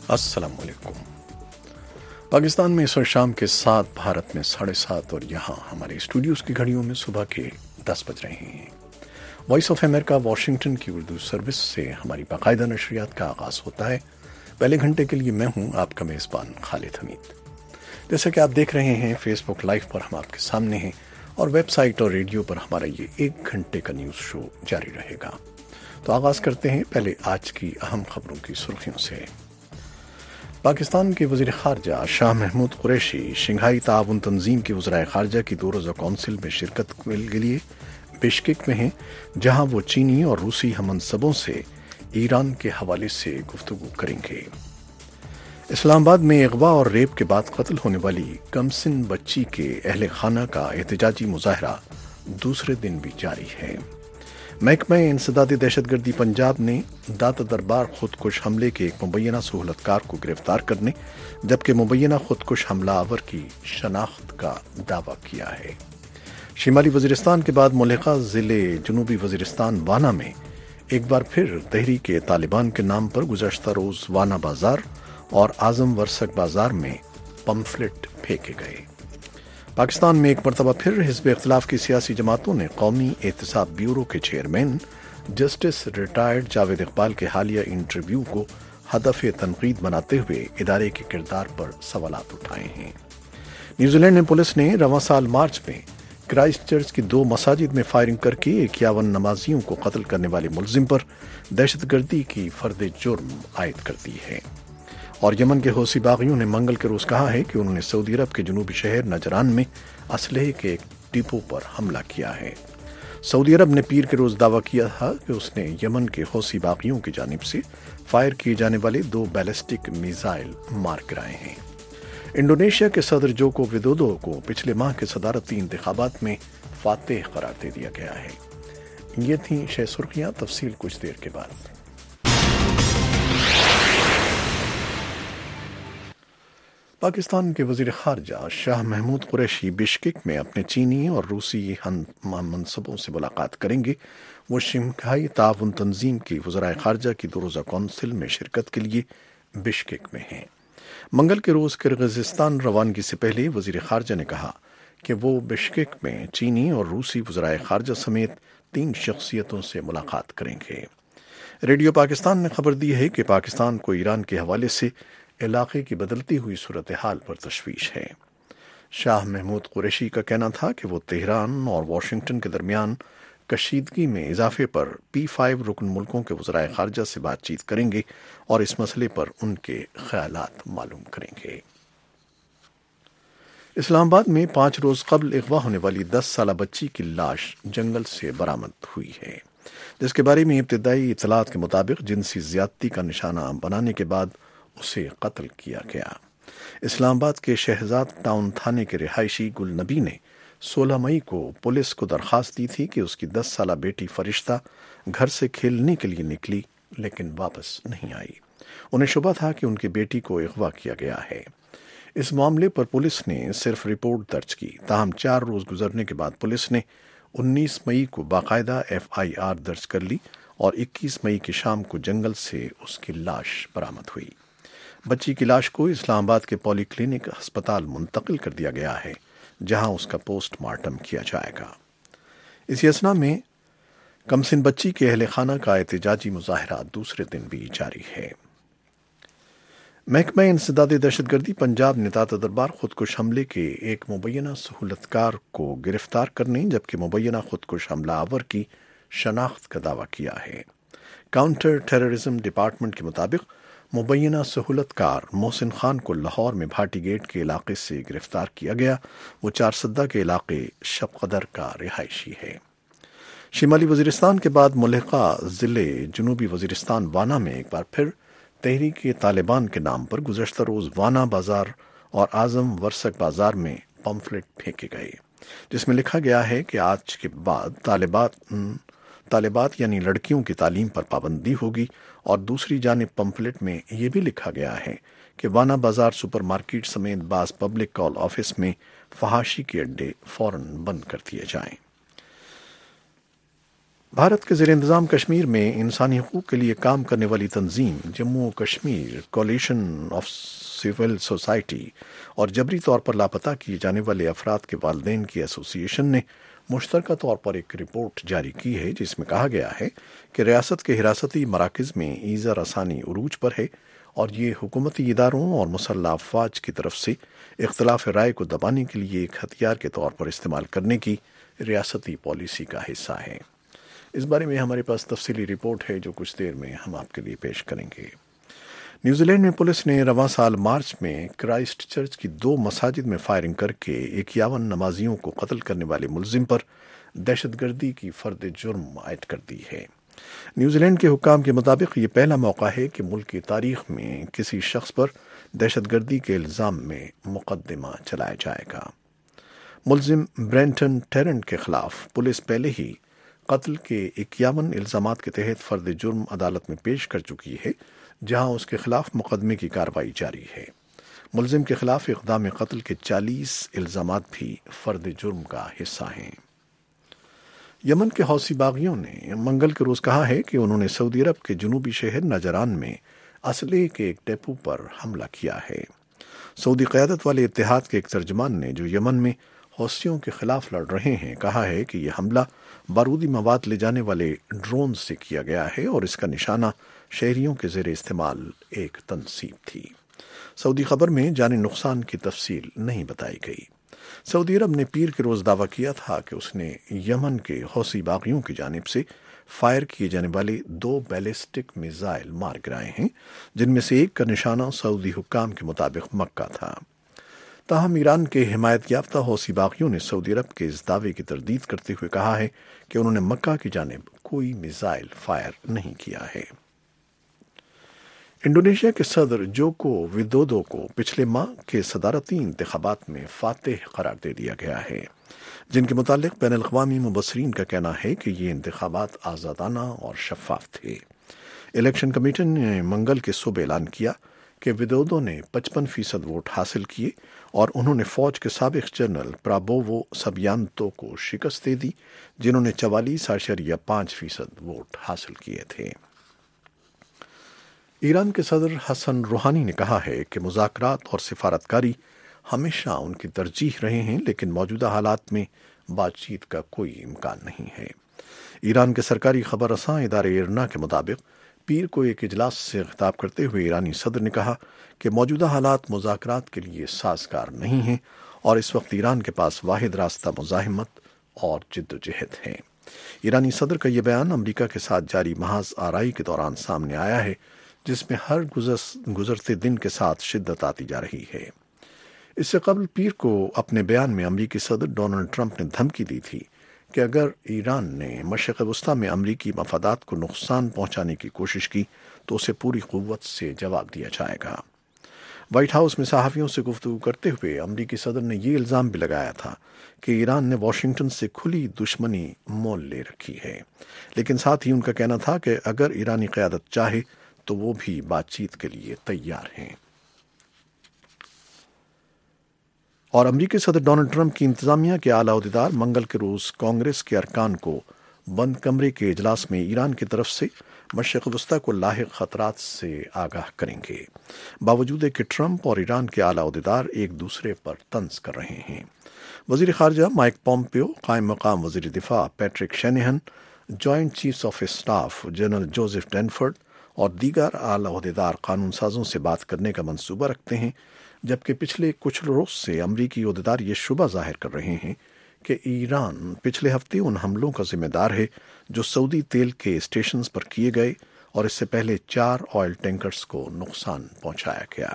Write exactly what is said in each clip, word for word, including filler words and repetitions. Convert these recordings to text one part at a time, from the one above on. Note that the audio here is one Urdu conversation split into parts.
السلام علیکم۔ پاکستان میں اس وقت شام کے سات، بھارت میں ساڑھے سات، اور یہاں ہمارے اسٹوڈیوز کی گھڑیوں میں صبح کے دس بج رہے ہیں۔ وائس آف امریکہ واشنگٹن کی اردو سروس سے ہماری باقاعدہ نشریات کا آغاز ہوتا ہے۔ پہلے گھنٹے کے لیے میں ہوں آپ کا میزبان خالد حمید۔ جیسا کہ آپ دیکھ رہے ہیں فیس بک لائیو پر ہم آپ کے سامنے ہیں، اور ویب سائٹ اور ریڈیو پر ہمارا یہ ایک گھنٹے کا نیوز شو جاری رہے گا۔ تو آغاز کرتے ہیں پہلے آج کی اہم خبروں کی سرخیوں سے۔ پاکستان کے وزیر خارجہ شاہ محمود قریشی شنگھائی تعاون تنظیم کے وزرائے خارجہ کی دو روزہ کونسل میں شرکت کے لیے بشکیک میں ہیں، جہاں وہ چینی اور روسی ہم منصبوں سے ایران کے حوالے سے گفتگو کریں گے۔ اسلام آباد میں اغوا اور ریپ کے بعد قتل ہونے والی کمسن بچی کے اہل خانہ کا احتجاجی مظاہرہ دوسرے دن بھی جاری ہے۔ محکمہ انسداد دہشت گردی پنجاب نے داتا دربار خودکش حملے کے ایک مبینہ سہولت کار کو گرفتار کرنے، جبکہ مبینہ خودکش حملہ آور کی شناخت کا دعویٰ کیا ہے۔ شمالی وزیرستان کے بعد ملحقہ ضلع جنوبی وزیرستان وانا میں ایک بار پھر تحریک طالبان کے نام پر گزشتہ روز وانا بازار اور اعظم ورسک بازار میں پمفلٹ پھینکے گئے۔ پاکستان میں ایک مرتبہ پھر حزب اختلاف کی سیاسی جماعتوں نے قومی احتساب بیورو کے chairman justice retired Javed Iqbal کے حالیہ انٹرویو کو ہدف تنقید بناتے ہوئے ادارے کے کردار پر سوالات اٹھائے ہیں۔ نیوزی لینڈ میں پولیس نے رواں سال مارچ میں کرائسٹ چرچ کی دو مساجد میں فائرنگ کر کے اکیاون نمازیوں کو قتل کرنے والے ملزم پر دہشت گردی کی فرد جرم عائد کر دی ہے۔ اور یمن کے حوثی باغیوں نے منگل کے روز کہا ہے کہ انہوں نے سعودی عرب کے جنوبی شہر نجران میں اسلحے کے ایک ڈپو پر حملہ کیا ہے۔ سعودی عرب نے پیر کے روز دعویٰ کیا تھا کہ اس نے یمن کے حوثی باغیوں کی جانب سے فائر کیے جانے والے دو بیلسٹک میزائل مار گرائے ہیں۔ انڈونیشیا کے صدر جوکو ودودو کو پچھلے ماہ کے صدارتی انتخابات میں فاتح قرار دے دیا گیا ہے۔ یہ تھیں شہ سرخیاں، تفصیل کچھ دیر کے بعد۔ پاکستان کے وزیر خارجہ شاہ محمود قریشی بشکیک میں اپنے چینی اور روسی ہم منصبوں سے ملاقات کریں گے۔ وہ شنگھائی تعاون تنظیم کی وزرائے خارجہ کی دو روزہ کونسل میں شرکت کے لیے بشکیک میں ہیں۔ منگل کے روز کرغزستان روانگی سے پہلے وزیر خارجہ نے کہا کہ وہ بشکیک میں چینی اور روسی وزرائے خارجہ سمیت تین شخصیتوں سے ملاقات کریں گے۔ ریڈیو پاکستان نے خبر دی ہے کہ پاکستان کو ایران کے حوالے سے علاقے کی بدلتی ہوئی صورتحال پر تشویش ہے۔ شاہ محمود قریشی کا کہنا تھا کہ وہ تہران اور واشنگٹن کے درمیان کشیدگی میں اضافے پر پی فائیو رکن ملکوں کے وزرائے خارجہ سے بات چیت کریں گے اور اس مسئلے پر ان کے خیالات معلوم کریں گے۔ اسلام آباد میں پانچ روز قبل اغوا ہونے والی دس سالہ بچی کی لاش جنگل سے برآمد ہوئی ہے، جس کے بارے میں ابتدائی اطلاعات کے مطابق جنسی زیادتی کا نشانہ بنانے کے بعد اسے قتل کیا گیا۔ اسلام آباد کے شہزاد ٹاؤن تھانے کے رہائشی گل نبی نے سولہ مئی کو پولیس کو درخواست دی تھی کہ اس کی دس سالہ بیٹی فرشتہ گھر سے کھیلنے کے لیے نکلی لیکن واپس نہیں آئی۔ انہیں شبہ تھا کہ ان کی بیٹی کو اغوا کیا گیا ہے۔ اس معاملے پر پولیس نے صرف رپورٹ درج کی، تاہم چار روز گزرنے کے بعد پولیس نے انیس مئی کو باقاعدہ ایف آئی آر درج کر لی اور اکیس مئی کی شام کو جنگل سے اس کی لاش برآمد ہوئی۔ بچی کی لاش کو اسلام آباد کے پولی کلینک ہسپتال منتقل کر دیا گیا ہے، جہاں اس کا پوسٹ مارٹم کیا جائے گا۔ اسی اثنا میں کمسن بچی کے اہل خانہ کا احتجاجی مظاہرہ دوسرے دن بھی جاری ہے۔ محکمہ انسداد دہشت گردی پنجاب نے داتا دربار خودکش حملے کے ایک مبینہ سہولت کار کو گرفتار کرنے، جبکہ مبینہ خودکش حملہ آور کی شناخت کا دعویٰ کیا ہے۔ کاؤنٹر ٹیررزم ڈپارٹمنٹ کے مطابق مبینہ سہولت کار محسن خان کو لاہور میں بھاٹی گیٹ کے علاقے سے گرفتار کیا گیا۔ وہ چار سدہ کے علاقے شب قدر کا رہائشی ہے۔ شمالی وزیرستان کے بعد ملحقہ ضلع جنوبی وزیرستان وانا میں ایک بار پھر تحریک طالبان کے نام پر گزشتہ روز وانا بازار اور اعظم ورسک بازار میں پمفلٹ پھینکے گئے، جس میں لکھا گیا ہے کہ آج کے بعد طالبات طالبات یعنی لڑکیوں کی تعلیم پر پابندی ہوگی، اور دوسری جانب پمفلٹ میں یہ بھی لکھا گیا ہے کہ وانا بازار سپر مارکیٹ سمیت بعض پبلک کال آفس میں فحاشی کے اڈے فوراً بند کر دیے جائیں۔ بھارت کے زیر انتظام کشمیر میں انسانی حقوق کے لیے کام کرنے والی تنظیم جموں و Kashmir coalition of civil society اور جبری طور پر لاپتہ کیے جانے والے افراد کے والدین کی ایسوسی ایشن نے مشترکہ طور پر ایک رپورٹ جاری کی ہے، جس میں کہا گیا ہے کہ ریاست کے حراستی مراکز میں ایذا رسانی عروج پر ہے اور یہ حکومتی اداروں اور مسلح افواج کی طرف سے اختلاف رائے کو دبانے کے لیے ایک ہتھیار کے طور پر استعمال کرنے کی ریاستی پالیسی کا حصہ ہے۔ اس بارے میں ہمارے پاس تفصیلی رپورٹ ہے جو کچھ دیر میں ہم آپ کے لیے پیش کریں گے۔ نیوزی لینڈ میں پولیس نے رواں سال مارچ میں کرائسٹ چرچ کی دو مساجد میں فائرنگ کر کے اکیاون نمازیوں کو قتل کرنے والے ملزم پر دہشت گردی کی فرد جرم عائد کر دی ہے۔ نیوزی لینڈ کے حکام کے مطابق یہ پہلا موقع ہے کہ ملک کی تاریخ میں کسی شخص پر دہشت گردی کے الزام میں مقدمہ چلایا جائے گا۔ ملزم برینٹن ٹیرنٹ کے خلاف پولیس پہلے ہی قتل کے اکیاون الزامات کے تحت فرد جرم عدالت میں پیش کر چکی ہے، جہاں اس کے خلاف مقدمے کی کارروائی جاری ہے۔ ملزم کے خلاف اقدام قتل کے چالیس الزامات بھی فرد جرم کا حصہ ہیں۔ یمن کے حوثی باغیوں نے منگل کے روز کہا ہے کہ انہوں نے سعودی عرب کے جنوبی شہر نجران میں اسلحے کے ایک ڈیپو پر حملہ کیا ہے۔ سعودی قیادت والے اتحاد کے ایک ترجمان نے، جو یمن میں حوثیوں کے خلاف لڑ رہے ہیں، کہا ہے کہ یہ حملہ بارودی مواد لے جانے والے ڈرون سے کیا گیا ہے اور اس کا نشانہ شہریوں کے زیر استعمال ایک تنصیب تھی۔ سعودی خبر میں جانی نقصان کی تفصیل نہیں بتائی گئی۔ سعودی عرب نے پیر کے روز دعویٰ کیا تھا کہ اس نے یمن کے حوثی باغیوں کی جانب سے فائر کیے جانے والے دو بیلسٹک میزائل مار گرائے ہیں، جن میں سے ایک کا نشانہ سعودی حکام کے مطابق مکہ تھا۔ تاہم ایران کے حمایت یافتہ حوثی باغیوں نے سعودی عرب کے اس دعوے کی تردید کرتے ہوئے کہا ہے کہ انہوں نے مکہ کی جانب کوئی میزائل فائر نہیں کیا ہے۔ انڈونیشیا کے صدر جوکو ودودو کو پچھلے ماہ کے صدارتی انتخابات میں فاتح قرار دے دیا گیا ہے، جن کے متعلق بین الاقوامی مبصرین کا کہنا ہے کہ یہ انتخابات آزادانہ اور شفاف تھے۔ الیکشن کمیشن نے منگل کے صبح اعلان کیا کہ ودودو نے پچپن فیصد ووٹ حاصل کیے اور انہوں نے فوج کے سابق جنرل پرابوو سبیانتو کو شکست دے دی، جنہوں نے چوالیس اشاریہ پانچ فیصد ووٹ حاصل کیے تھے۔ ایران کے صدر حسن روحانی نے کہا ہے کہ مذاکرات اور سفارتکاری ہمیشہ ان کی ترجیح رہے ہیں، لیکن موجودہ حالات میں بات چیت کا کوئی امکان نہیں ہے۔ ایران کے سرکاری خبر رساں ادارے ایرنا کے مطابق پیر کو ایک اجلاس سے خطاب کرتے ہوئے ایرانی صدر نے کہا کہ موجودہ حالات مذاکرات کے لیے سازگار نہیں ہیں اور اس وقت ایران کے پاس واحد راستہ مزاحمت اور جد و جہد ہے۔ ایرانی صدر کا یہ بیان امریکہ کے ساتھ جاری محاذ آرائی کے دوران سامنے آیا ہے، جس میں ہر گزرتے دن کے ساتھ شدت آتی جا رہی ہے۔ اس سے قبل پیر کو اپنے بیان میں امریکی صدر ڈونلڈ ٹرمپ نے دھمکی دی تھی کہ اگر ایران نے مشرق وسطیٰ میں امریکی مفادات کو نقصان پہنچانے کی کوشش کی تو اسے پوری قوت سے جواب دیا جائے گا۔ وائٹ ہاؤس میں صحافیوں سے گفتگو کرتے ہوئے امریکی صدر نے یہ الزام بھی لگایا تھا کہ ایران نے واشنگٹن سے کھلی دشمنی مول لے رکھی ہے، لیکن ساتھ ہی ان کا کہنا تھا کہ اگر ایرانی قیادت چاہے تو وہ بھی بات چیت کے لیے تیار ہیں۔ اور امریکی صدر ڈونلڈ ٹرمپ کی انتظامیہ کے اعلیٰ عہدیدار منگل کے روز کانگریس کے ارکان کو بند کمرے کے اجلاس میں ایران کی طرف سے مشرق وسطیٰ کو لاحق خطرات سے آگاہ کریں گے، باوجود کہ ٹرمپ اور ایران کے اعلیٰ عہدیدار ایک دوسرے پر طنز کر رہے ہیں۔ وزیر خارجہ مائک پومپیو، قائم مقام وزیر دفاع Patrick Shanahan, joint chiefs of staff general Joseph Dunford اور دیگر اعلیٰ عہدیدار قانون سازوں سے بات کرنے کا منصوبہ رکھتے ہیں، جبکہ پچھلے کچھ روز سے امریکی عہدیدار یہ شبہ ظاہر کر رہے ہیں کہ ایران پچھلے ہفتے ان حملوں کا ذمہ دار ہے جو سعودی تیل کے اسٹیشنز پر کیے گئے اور اس سے پہلے چار آئل ٹینکرز کو نقصان پہنچایا گیا۔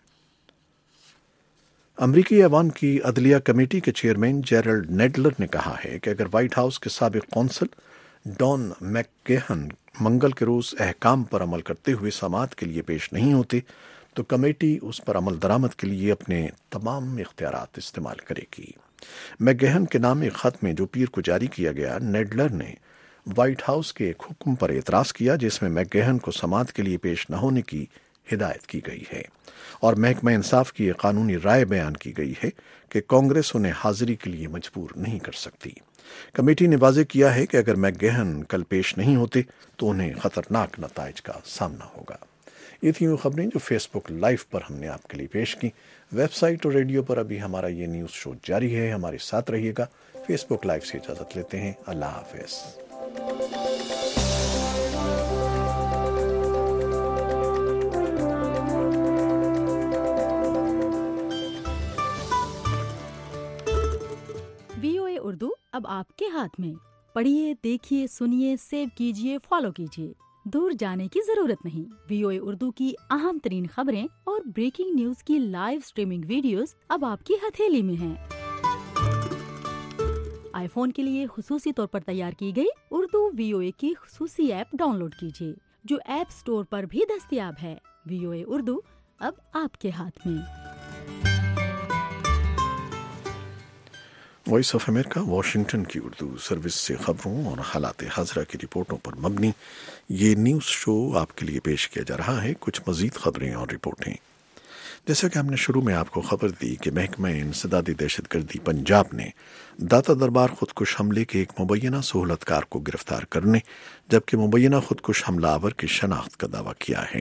امریکی ایوان کی عدلیہ کمیٹی کے چیئرمین جیرلڈ نیڈلر نے کہا ہے کہ اگر وائٹ ہاؤس کے سابق قونصل ڈان میک گیہن منگل کے روز احکام پر عمل کرتے ہوئے سماعت کے لیے پیش نہیں ہوتے تو کمیٹی اس پر عمل درآمد کے لیے اپنے تمام اختیارات استعمال کرے گی۔ میک گیہن کے نام ایک خط میں جو پیر کو جاری کیا گیا، نیڈلر نے وائٹ ہاؤس کے ایک حکم پر اعتراض کیا جس میں میک گیہن کو سماعت کے لیے پیش نہ ہونے کی ہدایت کی گئی ہے اور محکمہ انصاف کی یہ قانونی رائے بیان کی گئی ہے کہ کانگریس انہیں حاضری کے لیے مجبور نہیں کر سکتی۔ کمیٹی نے واضح کیا ہے کہ اگر میک گہن کل پیش نہیں ہوتے تو انہیں خطرناک نتائج کا سامنا ہوگا۔ یہ تھیں وہ خبریں جو فیس بک لائیو پر ہم نے آپ کے لیے پیش کی۔ ویب سائٹ اور ریڈیو پر ابھی ہمارا یہ نیوز شو جاری ہے، ہمارے ساتھ رہیے گا۔ فیس بک لائیو سے اجازت لیتے ہیں، اللہ حافظ۔ وی او اے اردو اب آپ کے ہاتھ میں، پڑھیے، دیکھیے، سنیے، سیو کیجیے، فالو کیجیے، دور جانے کی ضرورت نہیں۔ وی او اے اردو کی اہم ترین خبریں اور بریکنگ نیوز کی لائیو سٹریمنگ ویڈیوز اب آپ کی ہتھیلی میں ہیں۔ آئی فون کے لیے خصوصی طور پر تیار کی گئی اردو وی او اے کی خصوصی ایپ ڈاؤن لوڈ کیجیے، جو ایپ سٹور پر بھی دستیاب ہے۔ وی او اے اردو اب آپ کے ہاتھ میں۔ وائس آف امریکہ واشنگٹن کی اردو سروس سے خبروں اور حالات حاضرہ کی رپورٹوں پر مبنی یہ نیوز شو آپ کے لیے پیش کیا جا رہا ہے۔ کچھ مزید خبریں اور رپورٹیں، جیسا کہ ہم نے شروع میں آپ کو خبر دی کہ محکمہ انسداد دہشت گردی پنجاب نے داتا دربار خودکش حملے کے ایک مبینہ سہولت کار کو گرفتار کرنے جبکہ مبینہ خودکش حملہ آور کی شناخت کا دعویٰ کیا ہے۔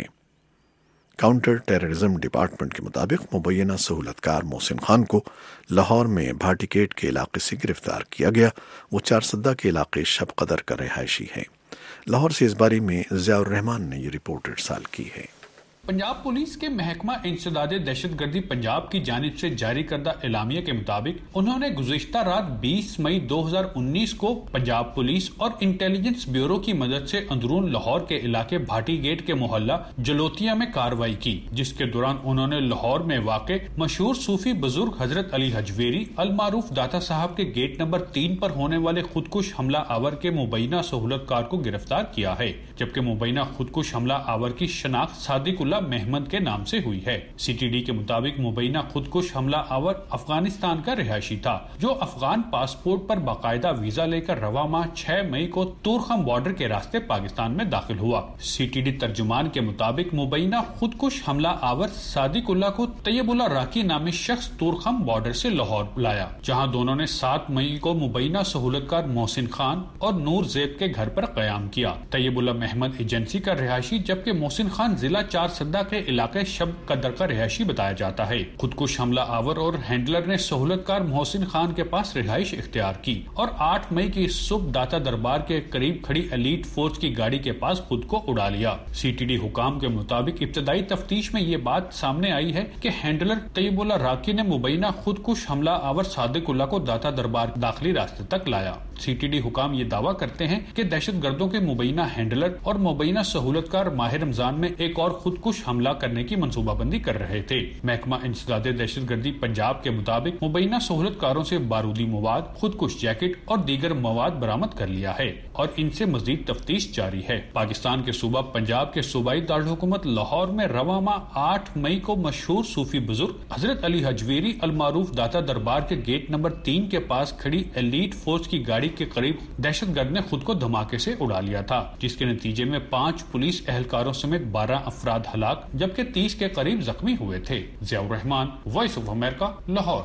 کاؤنٹر ٹیررزم ڈپارٹمنٹ کے مطابق مبینہ سہولت کار محسن خان کو لاہور میں بھاٹی گیٹ کے علاقے سے گرفتار کیا گیا۔ وہ چار سدہ کے علاقے شب قدر کا رہائشی ہے۔ لاہور سے اس بارے میں ضیاء الرحمان نے یہ رپورٹ ارسال کی ہے۔ پنجاب پولیس کے محکمہ انسداد دہشت گردی پنجاب کی جانب سے جاری کردہ اعلامیہ کے مطابق انہوں نے گزشتہ رات بیس مئی دو ہزار انیس کو پنجاب پولیس اور انٹیلیجنس بیورو کی مدد سے اندرون لاہور کے علاقے بھاٹی گیٹ کے محلہ جلوتیا میں کارروائی کی، جس کے دوران انہوں نے لاہور میں واقع مشہور صوفی بزرگ حضرت علی حجویری المعروف داتا صاحب کے گیٹ نمبر تین پر ہونے والے خودکش حملہ آور کے مبینہ سہولت کار کو گرفتار کیا ہے، جبکہ مبینہ خودکش حملہ آور کی شناخت صادق اللہ محمد کے نام سے ہوئی ہے۔ سی ٹی ڈی کے مطابق مبینہ خودکش حملہ آور افغانستان کا رہائشی تھا، جو افغان پاسپورٹ پر باقاعدہ ویزا لے کر رواں ماہ چھ مئی کو تورخم بارڈر کے راستے پاکستان میں داخل ہوا۔ سی ٹی ڈی ترجمان کے مطابق مبینہ خودکش حملہ آور صادق اللہ کو طیب اللہ راکی نامی شخص تورخم بارڈر سے لاہور لایا، جہاں دونوں نے سات مئی کو مبینہ سہولت کار محسن خان اور نور زیب کے گھر پر قیام کیا۔ طیب اللہ محمد ایجنسی کا رہائشی جبکہ محسن خان ضلع چار سدہ کے علاقے شب قدر کا رہائشی بتایا جاتا ہے۔ خودکش حملہ آور اور ہینڈلر نے سہولت کار محسن خان کے پاس رہائش اختیار کی اور آٹھ مئی کی صبح داتا دربار کے قریب کھڑی ایلیٹ فورس کی گاڑی کے پاس خود کو اڑا لیا۔ سی ٹی ڈی حکام کے مطابق ابتدائی تفتیش میں یہ بات سامنے آئی ہے کہ ہینڈلر طیب اللہ راکی نے مبینہ خودکش حملہ آور صادق اللہ کو داتا دربار داخلی راستے تک لایا۔ سی ٹی ڈی حکام یہ دعویٰ کرتے ہیں کہ دہشت گردوں کے مبینہ ہینڈلر اور مبینہ سہولت کار ماہ رمضان میں ایک اور خودکش حملہ کرنے کی منصوبہ بندی کر رہے تھے۔ محکمہ انسداد دہشت گردی پنجاب کے مطابق مبینہ سہولت کاروں سے بارودی مواد، خودکش جیکٹ اور دیگر مواد برآمد کر لیا ہے اور ان سے مزید تفتیش جاری ہے۔ پاکستان کے صوبہ پنجاب کے صوبائی دارالحکومت لاہور میں رواں ماہ آٹھ مئی کو مشہور صوفی بزرگ حضرت علی حجویری المعروف داتا دربار کے گیٹ نمبر تین کے پاس کھڑی ایلیٹ فورس کی گاڑی کے قریب دہشت گرد نے خود کو دھماکے سے اڑا لیا تھا، جس کے نتیجے میں پانچ پولیس اہلکاروں سمیت بارہ افراد ہلاک جبکہ تیس کے قریب زخمی ہوئے تھے۔ Zia Ur Rahman, voice of America, Lahore.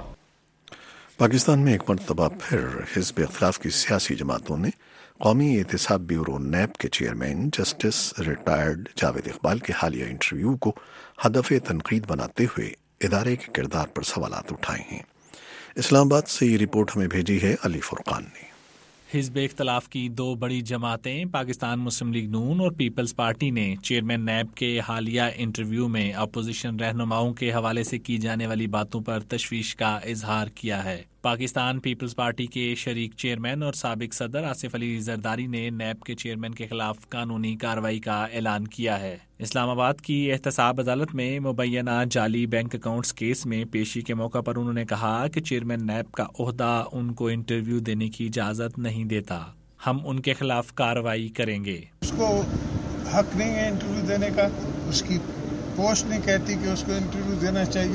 Pakistan میں ایک مرتبہ پھر حزب اختلاف کی سیاسی جماعتوں نے قومی احتساب بیورو نیب کے chairman justice retired Javed Iqbal کے حالیہ انٹرویو کو ہدف تنقید بناتے ہوئے ادارے کے کردار پر سوالات اٹھائے ہیں۔ اسلام آباد سے یہ رپورٹ ہمیں بھیجی ہے علی فرقان نے۔ حزب اختلاف کی دو بڑی جماعتیں پاکستان مسلم لیگ نون اور پیپلز پارٹی نے چیئرمین نیب کے حالیہ انٹرویو میں اپوزیشن رہنماؤں کے حوالے سے کی جانے والی باتوں پر تشویش کا اظہار کیا ہے۔ پاکستان پیپلز پارٹی کے شریک چیئرمین اور سابق صدر آصف علی زرداری نے نیب کے چیئرمین کے خلاف قانونی کارروائی کا اعلان کیا ہے۔ اسلام آباد کی احتساب عدالت میں مبینہ جعلی بینک اکاؤنٹس کیس میں پیشی کے موقع پر انہوں نے کہا کہ چیئرمین نیب کا عہدہ ان کو انٹرویو دینے کی اجازت نہیں دیتا، ہم ان کے خلاف کارروائی کریں گے۔ اس کو حق نہیں ہے انٹرویو دینے کا، اس کی پوسٹ نہیں کہتی کہ اس کو انٹرویو دینا چاہیے،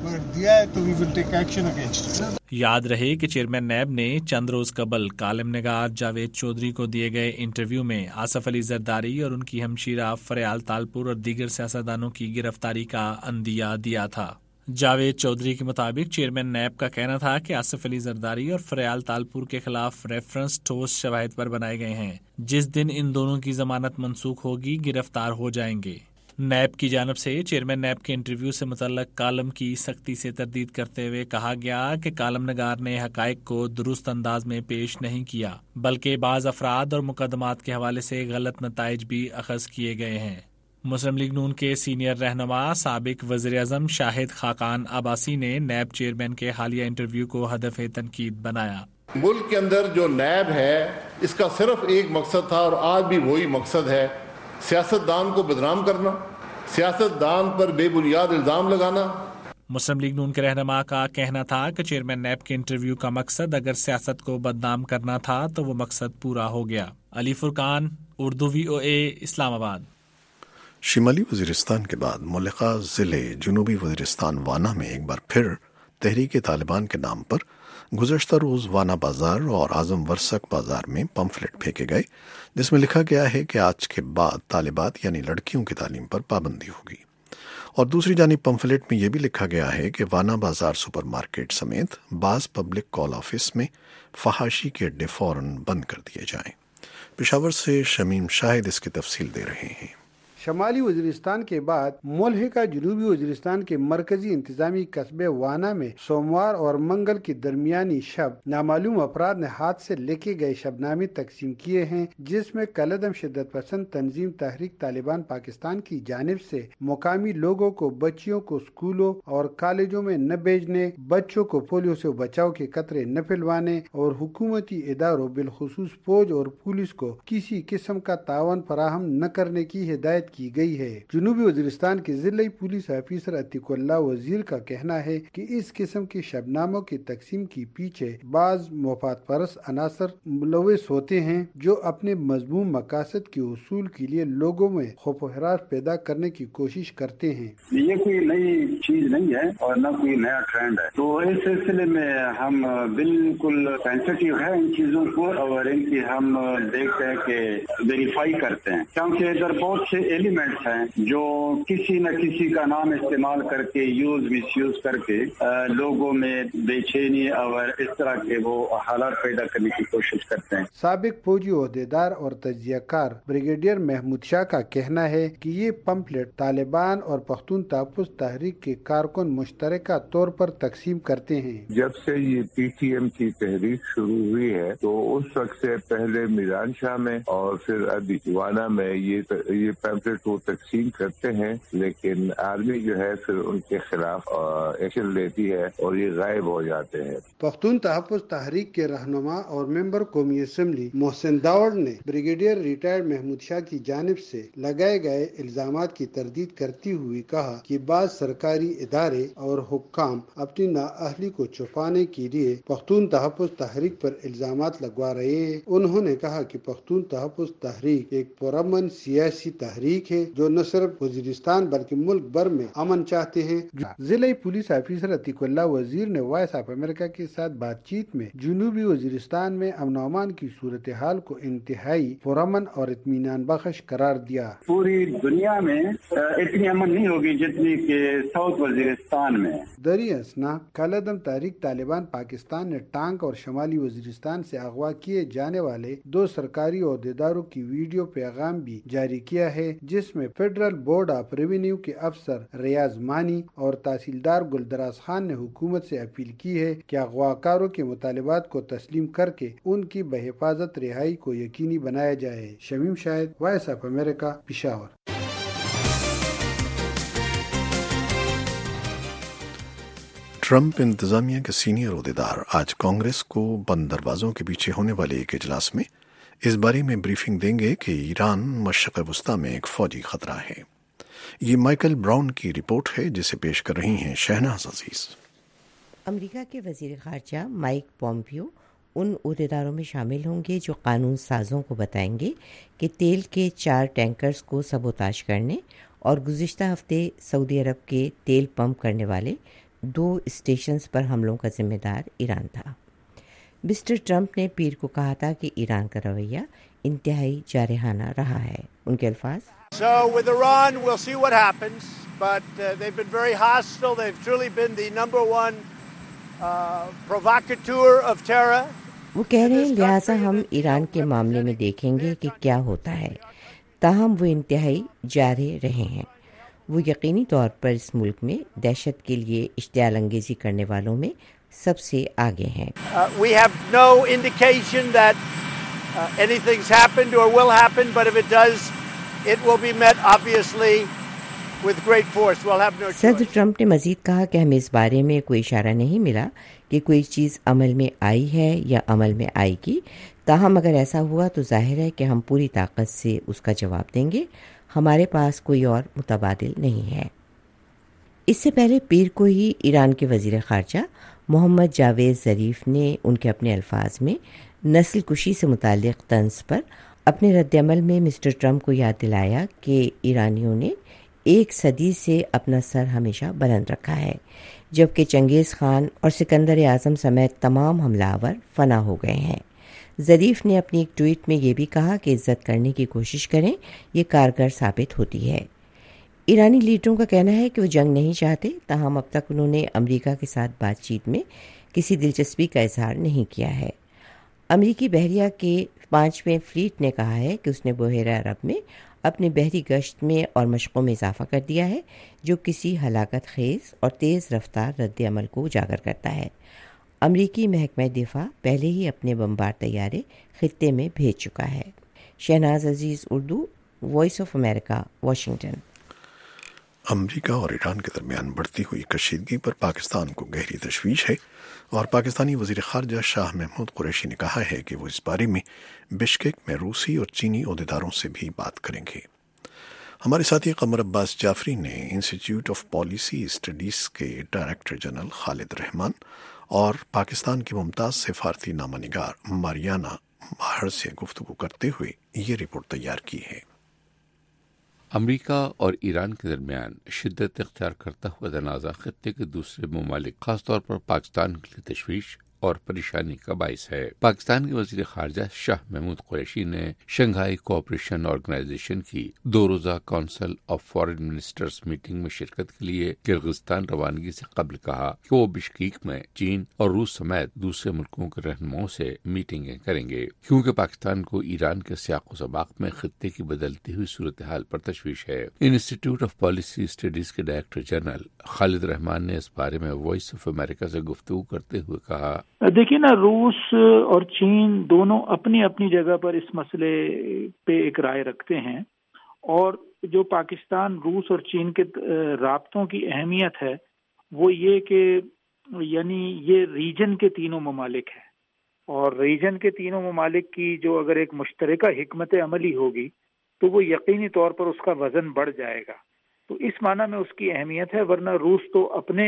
दिया है तो we will take action against it. याद रहे कि चेयरमैन नैब ने चंद रोज कबल कालिम निगार जावेद चौधरी को दिए गए इंटरव्यू में आसफ अली जरदारी और उनकी हमशीरा फरयाल तालपुर और दीगर सियासतदानों की गिरफ्तारी का अंदिया दिया था। जावेद चौधरी के मुताबिक चेयरमैन नैब का कहना था कि आसफ अली जरदारी और फरयाल तालपुर के खिलाफ रेफरेंस ठोस शवाहिद पर बनाए गए हैं। जिस दिन इन दोनों की जमानत मंसूख होगी गिरफ्तार हो जाएंगे। नैब की जानब से चेयरमैन नैब के इंटरव्यू से मुतल्लक कालम की सख्ती से तरदीद करते हुए कहा गया कि कालम नगार ने हकायक को दुरुस्त अंदाज में पेश नहीं किया, बल्कि बाज़ अफराद और मुकदमात के हवाले से गलत नताइज भी अखज़ किए गए हैं। मुस्लिम लीग नून के सीनियर रहनुमा साबिक वज़ीर आज़म शाहिद खाकान अब्बासी ने नैब चेयरमैन के हालिया इंटरव्यू को हदफ़ तनकीद बनाया। मुल्क के अंदर जो नैब है इसका सिर्फ एक मकसद था और आज भी वही मकसद है, सियासतदान को बदनाम करना, सियासतदान पर बेबुनियाद इल्जाम लगाना। मुस्लिम लीग नून के रहनुमा का कहना था कि चेयरमैन नैब के इंटरव्यू का मकसद अगर सियासत को बदनाम करना था तो वो मकसद पूरा हो गया। Ali Furqan, Urdu V O A, Islamabad. शिमाली वज़ीरिस्तान के बाद मुल्का ज़िले जनूबी वज़ीरिस्तान वाना में एक बार फिर तहरीक तालिबान के नाम पर गुज़श्ता रोज़ वाना बाज़ार और आज़म वर्सक बाज़ार में पम्फलेट फेंके गए, जिसमें लिखा गया है कि आज के बाद तालिबात यानी लड़कियों की तालीम पर पाबंदी होगी। और दूसरी जानिब पम्फलेट में यह भी लिखा गया है कि वाना बाज़ार सुपर मार्केट समेत बाज़ पब्लिक कॉल ऑफिस में फहाशी के अड्डे फ़ौरन बंद कर दिए जाएं। पेशावर से शमीम शाहिद इसकी तफसील दे रहे हैं। शमाली वज़ीरिस्तान के बाद मुल्हिका जनूबी वज़ीरिस्तान के मरकजी इंतजामी कस्बे वाना में सोमवार और मंगल की दरमियानी शब नामालूम अफराद ने हाथ से लेके गए शबनामे तकसीम किए हैं, जिसमें कलदम शिद्दत पसंद तंजीम तहरीक तालिबान पाकिस्तान की जानिब से मुकामी लोगों को बच्चियों को स्कूलों और कॉलेजों में न भेजने, बच्चों को पोलियो से बचाव के कतरे न पिलवाने और हुकूमती इदारों बिलखुसूस फौज और पुलिस को किसी किस्म का तावन फराहम न करने की हिदायत की गई है। जनूबी वज़ीरिस्तान के जिले पुलिस ऑफिसर अतीकुल्लाह वजीर का कहना है कि इस किस्म के शबनामों की तकसीम के पीछे बाज मुफाद परस्त अनासर मुलविस होते हैं, जो अपने मजमूम मकासद के उसूल के लिए लोगों में खौफ व हरास पैदा करने की कोशिश करते हैं। ये कोई नई चीज नहीं है और न कोई नया ट्रेंड है, तो इस सिलसिले में हम बिल्कुल सेंसिटिव है इन चीजों को और इनकी हम देखते हैं कि वेरीफाई करते हैं, क्योंकि इधर बहुत से एलिमेंट्स हैं जो किसी न किसी का नाम इस्तेमाल करके यूज मिसयूज करके लोगों में बेचैनी और इस तरह के वो हालात पैदा करने की कोशिश करते हैं। साबिक फौजी ओहदेदार और तजियाकार ब्रिगेडियर महमूद शाह का कहना है कि ये पम्फलेट तालिबान और पख्तून तहफ़्फ़ुज़ तहरीक के कारकुन मुश्तरका तौर पर तकसीम करते हैं। जब से ये पी टी एम की तहरीक शुरू हुई है तो उस वक्त से पहले मीरान शाह में और फिर अभी वाना में ये ये पैम्फलेट को तकसीम करते हैं, लेकिन आर्मी जो है फिर उनके खिलाफ एक्शन लेती है और ये गायब हो जाते हैं। पख्तून तहफ़्फ़ुज़ तहरीक के रहनुमा और मेंबर कौमी असम्बली मोहसिन दावड़ ने ब्रिगेडियर रिटायर्ड महमूद शाह की जानिब से लगाए गए इल्जामात की तरदीद करती हुई कहा कि बाज़ सरकारी इदारे और हुक्काम अपनी नाअहली को छुपाने के लिए पख्तून तहफ़्फ़ुज़ तहरीक पर इल्जामात लगवा रहे हैं। उन्होंने कहा कि पख्तून तहफ़्फ़ुज़ तहरीक एक पुरअमन सियासी तहरीक है जो न सिर्फ वज़ीरिस्तान बल्कि मुल्क भर में अमन चाहते हैं। जिले पुलिस ऑफिसर अतीकुल्लाह वजीर ने वॉइस ऑफ अमेरिका के साथ बातचीत में जनूबी वज़ीरिस्तान में अमन और अमान की सूरत हाल को इंतहाई पुरअमन और इत्मीनान बख्श करार दिया। पूरी दुनिया में इतनी अमन नहीं होगी जितनी के साउथ वज़ीरिस्तान में। दरी असना कलदम तहरीक तालिबान पाकिस्तान ने टांग और शमाली वज़ीरिस्तान से अगवा किए जाने वाले दो सरकारी ओहदेदारों की वीडियो पैगाम भी जारी किया है, जिसमें फेडरल बोर्ड ऑफ रेवेन्यू के अफसर रियाज मानी और तहसीलदार गुलदराज खान ने हुकूमत से अपील की है कि अगवाकारों के मुतालिबात को तस्लीम करके उनकी बहिफाजत रिहाई को यकीनी बनाया जाए। Shamim Shahid, voice of America, Peshawar. Trump इंतजामिया के सीनियर ओहदेदार आज कांग्रेस को बंद दरवाजों के पीछे होने वाले एक इजलास में इस बारे में ब्रीफिंग देंगे कि ईरान मशरक़ वस्ता में एक फौजी खतरा है। ये माइकल ब्राउन की रिपोर्ट है जिसे पेश कर रही हैं शहनाज अजीज। अमेरिका के वज़ीर ख़ारजा माइक पॉम्पियो उन ओहदेदारों में शामिल होंगे जो कानून साजों को बताएंगे कि तेल के चार टैंकर्स को सबोताश करने और गुज़िश्ता हफ्ते सऊदी अरब के तेल पंप करने वाले دو اسٹیشنز پر حملوں کا ذمہ دار ایران تھا۔ مسٹر ٹرمپ نے پیر کو کہا تھا کہ ایران کا رویہ انتہائی جارحانہ رہا ہے۔ ان کے الفاظ: So with Iran, we'll see what happens, but uh, they've been very hostile. They've truly been the number one uh, provocateur of terror. وہ کہہ رہے ہیں لہٰذا ہم ایران کے معاملے میں دیکھیں گے کہ کیا ہوتا ہے، تاہم وہ انتہائی جارح رہے ہیں۔ وہ یقینی طور پر اس ملک میں دہشت کے لیے اشتعال انگیزی کرنے والوں میں سب سے آگے ہیں۔ Uh, we have no indication that uh, anything's happened or will happen, but if it does, it will be met obviously with great force. We'll have no choice. صدر ٹرمپ نے مزید کہا کہ ہمیں اس بارے میں کوئی اشارہ نہیں ملا کہ کوئی چیز عمل میں آئی ہے یا عمل میں آئے گی، تاہم اگر ایسا ہوا تو ظاہر ہے کہ ہم پوری طاقت سے اس کا جواب دیں گے، ہمارے پاس کوئی اور متبادل نہیں ہے۔ اس سے پہلے پیر کو ہی ایران کے وزیر خارجہ محمد جاوید ظریف نے ان کے اپنے الفاظ میں نسل کشی سے متعلق طنز پر اپنے رد عمل میں مسٹر ٹرمپ کو یاد دلایا کہ ایرانیوں نے ایک صدی سے اپنا سر ہمیشہ بلند رکھا ہے، جبکہ چنگیز خان اور سکندر اعظم سمیت تمام حملہ آور فنا ہو گئے ہیں۔ ظریف نے اپنی ایک ٹویٹ میں یہ بھی کہا کہ عزت کرنے کی کوشش کریں، یہ کارگر ثابت ہوتی ہے۔ ایرانی لیڈروں کا کہنا ہے کہ وہ جنگ نہیں چاہتے، تاہم اب تک انہوں نے امریکہ کے ساتھ بات چیت میں کسی دلچسپی کا اظہار نہیں کیا ہے۔ امریکی بحریہ کے پانچویں فلیٹ نے کہا ہے کہ اس نے بحیرہ عرب میں اپنی بحری گشت میں اور مشقوں میں اضافہ کر دیا ہے، جو کسی ہلاکت خیز اور تیز رفتار رد عمل کو اجاگر کرتا ہے۔ امریکی محکمہ دفاع پہلے ہی اپنے بمبار طیارے خطے میں بھیج چکا ہے۔ Shahnaz Aziz, Urdu, voice of America, Washington. America اور ایران کے درمیان بڑھتی ہوئی کشیدگی پر پاکستان کو گہری تشویش ہے، اور پاکستانی وزیر خارجہ شاہ محمود قریشی نے کہا ہے کہ وہ اس بارے میں بشکیک میں روسی اور چینی عہدیداروں سے بھی بات کریں گے۔ ہمارے ساتھی قمر عباس جعفری نے انسٹیٹیوٹ آف پالیسی اسٹڈیز کے ڈائریکٹر جنرل خالد رحمان اور پاکستان کی ممتاز سفارتی نامہ نگار ماریانا ماہر سے گفتگو کرتے ہوئے یہ رپورٹ تیار کی ہے۔ امریکہ اور ایران کے درمیان شدت اختیار کرتا ہوا تنازع خطے کے دوسرے ممالک، خاص طور پر پاکستان کے لیے تشویش اور پریشانی کا باعث ہے۔ پاکستان کے وزیر خارجہ شاہ محمود قریشی نے شنگھائی کوآپریشن آرگنائزیشن کی دو روزہ council of foreign ministers meeting میں شرکت کے لیے کرغزستان روانگی سے قبل کہا کہ وہ بشکیک میں چین اور روس سمیت دوسرے ملکوں کے رہنماؤں سے میٹنگیں کریں گے، کیونکہ پاکستان کو ایران کے سیاق و سباق میں خطے کی بدلتی ہوئی صورتحال پر تشویش ہے۔ انسٹیٹیوٹ آف پالیسی اسٹڈیز کے ڈائریکٹر جنرل خالد رحمان نے اس بارے میں وائس آف امریکہ سے گفتگو کرتے ہوئے کہا، دیکھیے نا، روس اور چین دونوں اپنی اپنی جگہ پر اس مسئلے پہ ایک رائے رکھتے ہیں، اور جو پاکستان، روس اور چین کے رابطوں کی اہمیت ہے وہ یہ کہ یعنی یہ ریجن کے تینوں ممالک ہیں، اور ریجن کے تینوں ممالک کی جو اگر ایک مشترکہ حکمت عملی ہوگی تو وہ یقینی طور پر اس کا وزن بڑھ جائے گا۔ تو اس معنی میں اس کی اہمیت ہے، ورنہ روس تو اپنے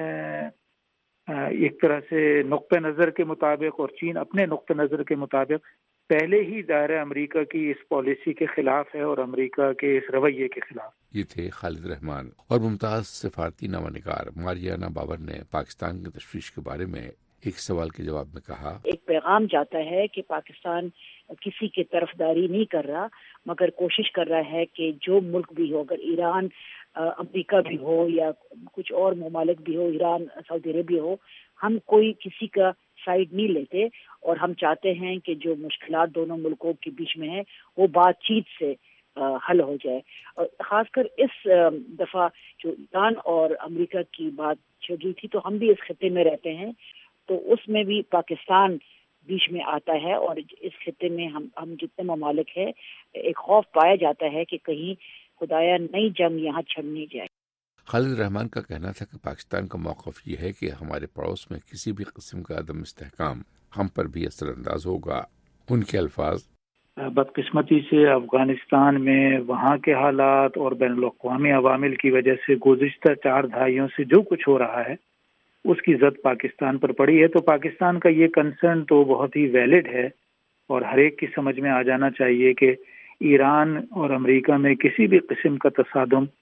ایک طرح سے نقطہ نظر کے مطابق اور چین اپنے نقطہ نظر کے مطابق پہلے ہی دائرہ امریکہ کی اس پالیسی کے خلاف ہے اور امریکہ کے اس رویے کے خلاف۔ یہ تھے خالد رحمان، اور ممتاز سفارتی نامہ نگار ماریانا بابر نے پاکستان کی تشویش کے بارے میں ایک سوال کے جواب میں کہا، ایک پیغام جاتا ہے کہ پاکستان کسی کی طرفداری نہیں کر رہا، مگر کوشش کر رہا ہے کہ جو ملک بھی ہو، اگر ایران، امریکہ بھی ہو یا کچھ اور ممالک بھی ہو، ایران، سعودی عربیہ ہو، ہم کوئی کسی کا سائڈ نہیں لیتے، اور ہم چاہتے ہیں کہ جو مشکلات دونوں ملکوں کے بیچ میں ہیں وہ بات چیت سے حل ہو جائے۔ اور خاص کر اس دفعہ جو ایران اور امریکہ کی بات چل رہی تھی، تو ہم بھی اس خطے میں رہتے ہیں، تو اس میں بھی پاکستان بیچ میں آتا ہے، اور اس خطے میں ہم ہم جتنے ممالک ہیں، ایک خوف پایا جاتا ہے کہ کہیں خدایا نئی جنگ یہاں چھڑنی جائے۔ خالد رحمان کا کہنا تھا کہ پاکستان کا موقف یہ ہے کہ ہمارے پڑوس میں کسی بھی قسم کا عدم استحکام ہم پر بھی اثر انداز ہوگا۔ ان کے الفاظ، بدقسمتی سے افغانستان میں وہاں کے حالات اور بین الاقوامی عوامل کی وجہ سے گزشتہ چار دہائیوں سے جو کچھ ہو رہا ہے اس کی زد پاکستان پر پڑی ہے، تو پاکستان کا یہ کنسرن تو بہت ہی ویلڈ ہے، اور ہر ایک کی سمجھ میں آ جانا چاہیے کہ ایران اور امریکہ میں کسی بھی قسم کا تصادم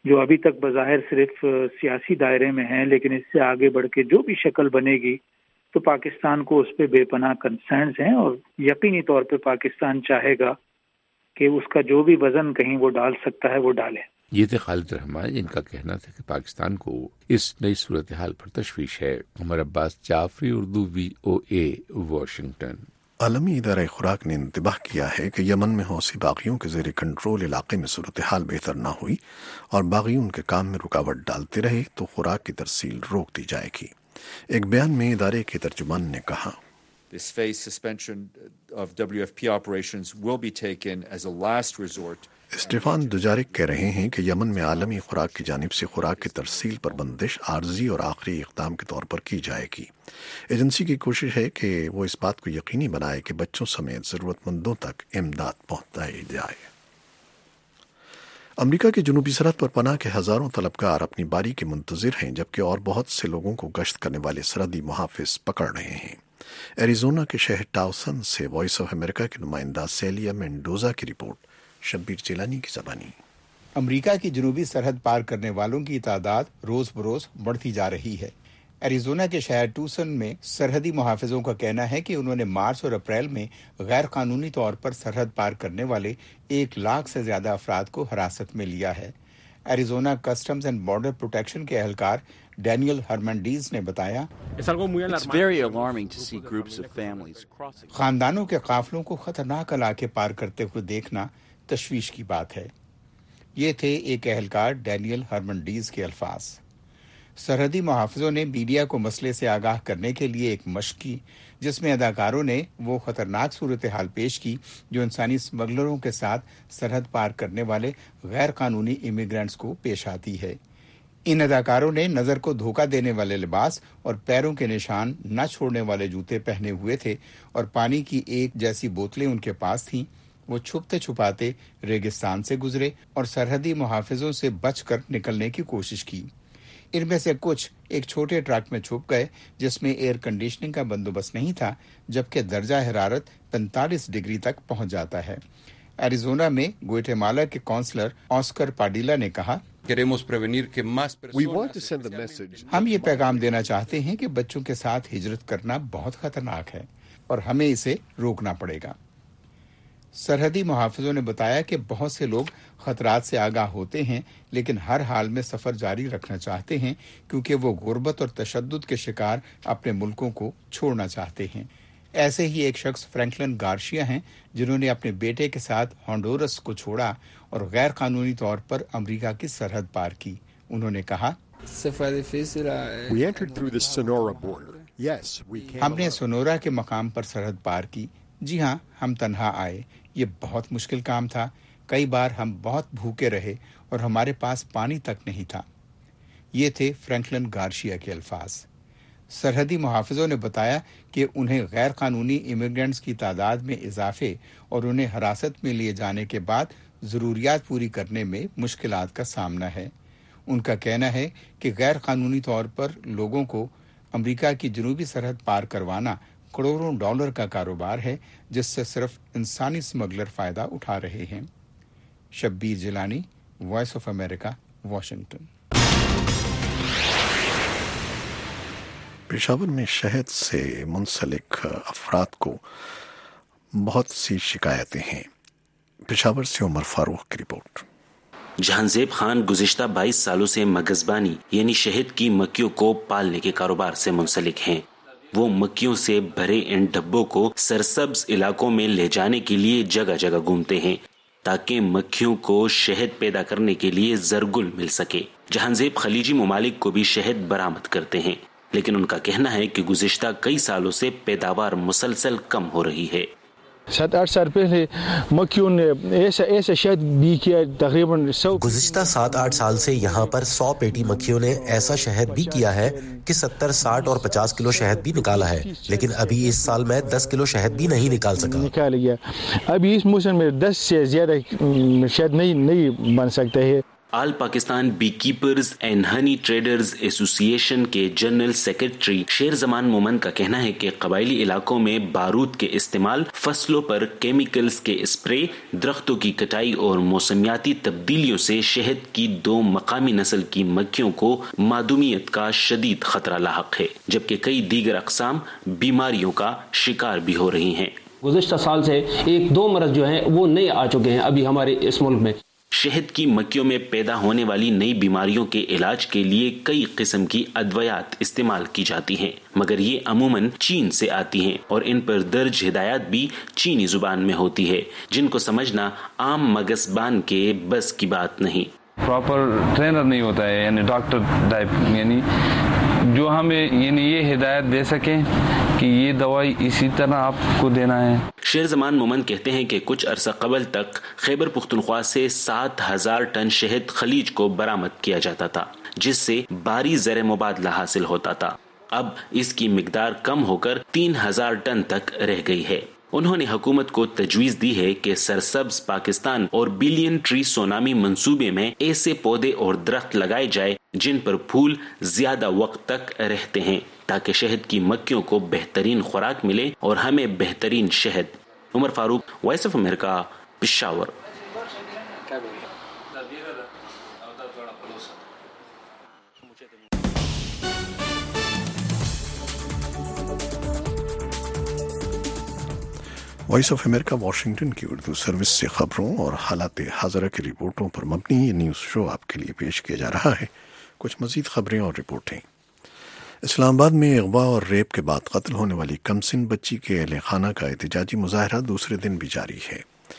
جو ابھی تک بظاہر صرف سیاسی دائرے میں ہیں، لیکن اس سے آگے بڑھ کے جو بھی شکل بنے گی تو پاکستان کو اس پہ بے پناہ کنسرنز ہیں، اور یقینی طور پہ پاکستان چاہے گا کہ اس کا جو بھی وزن کہیں وہ ڈال سکتا ہے وہ ڈالے۔ یہ تھے خالد رحمان، جن کا کہنا تھا کہ پاکستان کو اس نئی صورتحال پر تشویش ہے۔ Umar Abbas Jafri, Urdu, V O A, Washington. عالمی ادارہ خوراک نے انتباہ کیا ہے کہ یمن میں حوثی باغیوں کے زیر کنٹرول علاقے میں صورتحال بہتر نہ ہوئی اور باغی ان کے کام میں رکاوٹ ڈالتے رہے تو خوراک کی ترسیل روک دی جائے گی۔ ایک بیان میں ادارے کے ترجمان نے کہا، This phase suspension of W F P operations will be taken as a last resort. اسٹیفان دوجارک کہہ رہے ہیں کہ یمن میں عالمی خوراک کی جانب سے خوراک کی ترسیل پر بندش عارضی اور آخری اقدام کے طور پر کی جائے گی۔ ایجنسی کی کوشش ہے کہ وہ اس بات کو یقینی بنائے کہ بچوں سمیت ضرورت مندوں تک امداد پہنچائی جائے۔ امریکا کی جنوبی سرحد پر پناہ کے ہزاروں طلبگار اپنی باری کے منتظر ہیں، جبکہ اور بہت سے لوگوں کو گشت کرنے والے سرحدی محافظ پکڑ رہے ہیں۔ ایریزونا کے شہر ٹاؤسن سے وائس آف امریکہ کے نمائندہ سیلیا مینڈوزا کی رپورٹ، شبیر جیلانی کی زبانی۔ امریکا کی جنوبی سرحد پار کرنے والوں کی تعداد روز بروز بڑھتی جا رہی ہے۔ ایریزونا کے شہر ٹوسن میں سرحدی محافظوں کا کہنا ہے کہ انہوں نے مارچ اور اپریل میں غیر قانونی طور پر سرحد پار کرنے والے ایک لاکھ سے زیادہ افراد کو حراست میں لیا ہے۔ Arizona customs and border protection کے اہلکار ڈینیل ہرمنڈیز نے بتایا، خاندانوں کے قافلوں کو خطرناک علاقے پار کرتے ہوئے دیکھنا تشویش کی بات ہے۔ یہ تھے ایک اہلکار ڈینیل ہرمنڈیز کے الفاظ۔ سرحدی محافظوں نے میڈیا کو مسئلے سے آگاہ کرنے کے لیے ایک مشق کی، جس میں اداکاروں نے وہ خطرناک صورتحال پیش کی جو انسانی اسمگلروں کے ساتھ سرحد پار کرنے والے غیر قانونی امیگرینٹس کو پیش آتی ہے۔ ان اداکاروں نے نظر کو دھوکہ دینے والے لباس اور پیروں کے نشان نہ چھوڑنے والے جوتے پہنے ہوئے تھے، اور پانی کی ایک جیسی بوتلیں ان کے پاس تھیں۔ وہ چھپتے چھپاتے ریگستان سے گزرے اور سرحدی محافظوں سے بچ کر نکلنے کی کوشش کی۔ ان میں سے کچھ ایک چھوٹے ٹرک میں چھپ گئے جس میں ایئر کنڈیشننگ کا بندوبست نہیں تھا، جبکہ درجہ حرارت پینتالیس ڈگری تک پہنچ جاتا ہے۔ ایریزونا میں گوئٹےمالا کے کونسلر آسکر پاڈیلا نے کہا، ہم یہ پیغام دینا چاہتے ہیں کہ بچوں کے ساتھ ہجرت کرنا بہت خطرناک ہے اور ہمیں اسے روکنا پڑے گا۔ سرحدی محافظوں نے بتایا کہ بہت سے لوگ خطرات سے آگاہ ہوتے ہیں، لیکن ہر حال میں سفر جاری رکھنا چاہتے ہیں کیونکہ وہ غربت اور تشدد کے شکار اپنے ملکوں کو چھوڑنا چاہتے ہیں۔ ایسے ہی ایک شخص فرینکلن گارشیا ہیں، جنہوں نے اپنے بیٹے کے ساتھ ہونڈورس کو چھوڑا اور غیر قانونی طور پر امریکا کی سرحد پار کی۔ انہوں نے کہا، ہم نے سونورا کے مقام پر سرحد پار کی۔ جی ہاں، ہم تنہا آئے۔ یہ بہت مشکل کام تھا۔ کئی بار ہم بہت بھوکے رہے اور ہمارے پاس پانی تک نہیں تھا۔ یہ تھے فرینکلن گارشیا کے الفاظ۔ سرحدی محافظوں نے بتایا کہ انہیں غیر قانونی امیگرینٹس کی تعداد میں اضافے اور انہیں حراست میں لیے جانے کے بعد ضروریات پوری کرنے میں مشکلات کا سامنا ہے۔ ان کا کہنا ہے کہ غیر قانونی طور پر لوگوں کو امریکہ کی جنوبی سرحد پار کروانا کروڑوں ڈالر کا کاروبار ہے، جس سے صرف انسانی اسمگلر فائدہ اٹھا رہے ہیں۔ Shabbir Jilani, voice of America, Washington. Peshawar میں شہد سے منسلک افراد کو بہت سی شکایتیں ہیں۔ پشاور سے عمر فاروق کی رپورٹ۔ جہانزیب خان گزشتہ بائیس سالوں سے مگزبانی یعنی شہد کی مکھیوں کو پالنے کے کاروبار سے منسلک ہیں۔ وہ مکھیوں سے بھرے ان ڈبوں کو سرسبز علاقوں میں لے جانے کے لیے جگہ جگہ گھومتے ہیں تاکہ مکھیوں کو شہد پیدا کرنے کے لیے زرگل مل سکے۔ جہانزیب خلیجی ممالک کو بھی شہد برآمد کرتے ہیں، لیکن ان کا کہنا ہے کہ گزشتہ کئی سالوں سے پیداوار مسلسل کم ہو رہی ہے۔ سات آٹھ سال پہلے مکھیوں نے ایسا ایسا شہد بھی کیا، تقریباً سو گزشتہ سات آٹھ سال سے یہاں پر سو پیٹی مکھیوں نے ایسا شہد بھی کیا ہے کہ ستر ساٹھ اور پچاس کلو شہد بھی نکالا ہے، لیکن ابھی اس سال میں دس کلو شہد بھی نہیں نکال سکا۔ نکال گیا ابھی اس موسم میں دس سے زیادہ شہد نہیں نہیں بن سکتا ہے۔ All Pakistan beekeepers and honey traders association کے جنرل سیکرٹری شیر زمان مومن کا کہنا ہے کہ قبائلی علاقوں میں بارود کے استعمال، فصلوں پر کیمیکلز کے اسپرے، درختوں کی کٹائی اور موسمیاتی تبدیلیوں سے شہد کی دو مقامی نسل کی مکھیوں کو معدومیت کا شدید خطرہ لاحق ہے، جبکہ کئی دیگر اقسام بیماریوں کا شکار بھی ہو رہی ہیں۔ گزشتہ سال سے ایک دو مرض جو ہیں وہ نئے آ چکے ہیں ابھی ہمارے اس ملک میں۔ شہد کی مکھیوں میں پیدا ہونے والی نئی بیماریوں کے علاج کے لیے کئی قسم کی ادویات استعمال کی جاتی ہیں، مگر یہ عموماً چین سے آتی ہیں اور ان پر درج ہدایات بھی چینی زبان میں ہوتی ہے، جن کو سمجھنا عام مگسبان کے بس کی بات نہیں۔ پراپر ٹرینر نہیں ہوتا ہے، یعنی ڈاکٹر ٹائپ، یعنی جو ہمیں یعنی یہ ہدایت دے سکیں کہ یہ دوائی اسی طرح آپ کو دینا ہے۔ شیر زمان مومن کہتے ہیں کہ کچھ عرصہ قبل تک خیبر پختونخوا سے سات ہزار ٹن شہد خلیج کو برآمد کیا جاتا تھا، جس سے بھاری زر مبادلہ حاصل ہوتا تھا۔ اب اس کی مقدار کم ہو کر تین ہزار ٹن تک رہ گئی ہے۔ انہوں نے حکومت کو تجویز دی ہے کہ سرسبز پاکستان اور بلین ٹری سونامی منصوبے میں ایسے پودے اور درخت لگائے جائے جن پر پھول زیادہ وقت تک رہتے ہیں، تاکہ شہد کی مکھیوں کو بہترین خوراک ملے اور ہمیں بہترین شہد۔ Umar Farooq, voice of America, Peshawar. Voice of America Washington کی اردو سروس سے خبروں اور حالات حاضرہ کی رپورٹوں پر مبنی یہ نیوز شو آپ کے لیے پیش کیا جا رہا ہے۔ کچھ مزید خبریں اور رپورٹیں۔ اسلام آباد میں اغوا اور ریپ کے بعد قتل ہونے والی کمسن بچی کے اہل خانہ کا احتجاجی مظاہرہ دوسرے دن بھی جاری ہے۔